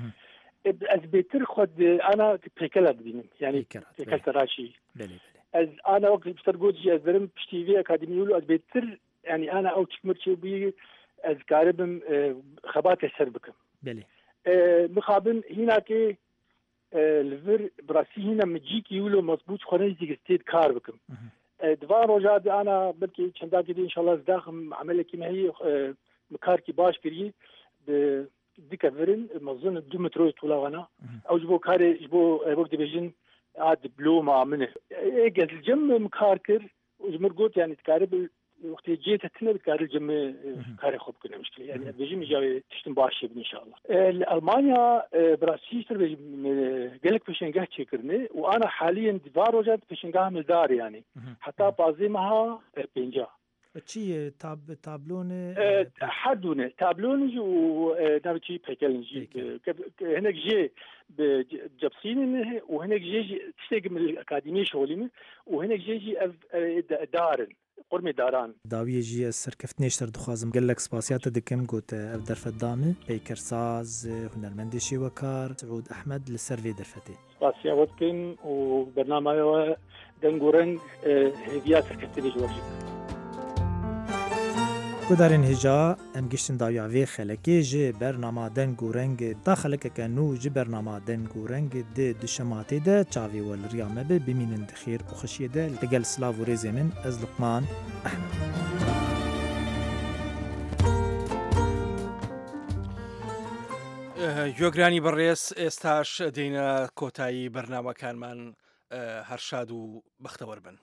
از بيتر خد انا بيكلات بينم يعني بيكلت راشي از انا وقت بترقو جي ازرم بشتي في اكاديمي ولو از بيتر يعني أنا أو تكمرتي بي أذكاربم خبات السر بكم. بلي. مخابن هنا كي الفر براسي هنا مجيكي يقولوا مضبوط خريجي استيد كار بكم. دوار رجعت أنا بلكي شندا كده إن شاء الله داخل عملك كما هي مكار كي باش كريه بديك فرن مظن دو مترو طولا غنا أو جبو كاري جبو وقت بيجن عاد دبلومة منه. إيه الجم مكار كر وجمر قلت يعني تكارب وقت جيت تنا بكار الجم كاري خوب كنا مشكلة يعني بيجي مجاوي تشتم باشي إن شاء الله. ألمانيا براسيستر بيجي قالك بيشنجاه تشكرني وأنا حاليا دفار وجد بيشنجاه مدار يعني حتى بعضيمها بينجا. شيء تاب تابلون حدونه تابلون جو نبتشي بيكلنجي هناك جي بجبسين وهناك جي تشتغل من الأكاديمية شغلين وهناك جي جي دارن قرمي داران داویه جی سرکفتنیشتر دخوازم گلک سپاسیات دکم گوت اف درفت دامه پیکر ساز هنرمند شیوکار سعود احمد لسروی درفته سپاسیات کن و برنامه دنگورنگ هدیه سرکفتنی جوابی کدارن هجا ام گشتن داویاوی خلکی جه برنامه دنگو رنگ داخل که کنو جه برنامه دنگو رنگ ده دشماتی ده چاوی والریامه به بمینن دخیر و خشیه ده لگل سلاو و ریزی من از لقمان احمد گوێگرانی بەڕێز ئێستاش دێنە کۆتایی بەرنامەکانمان هەرشاد و بەختەوەر بن.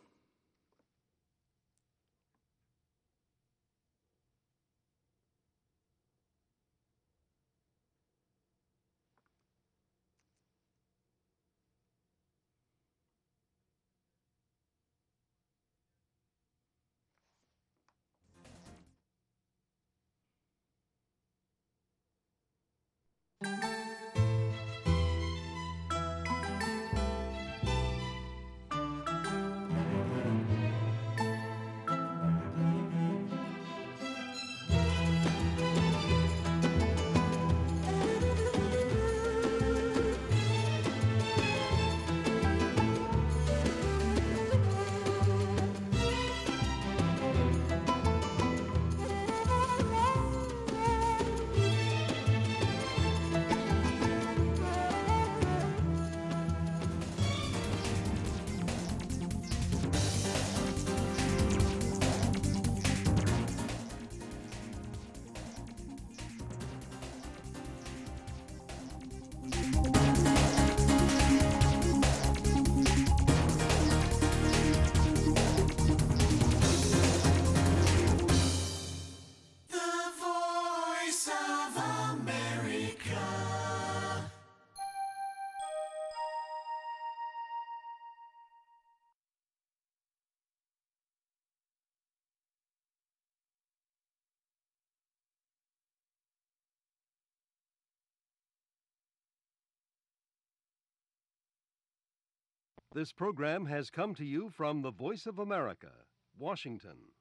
This program has come to you from the Voice of America, Washington.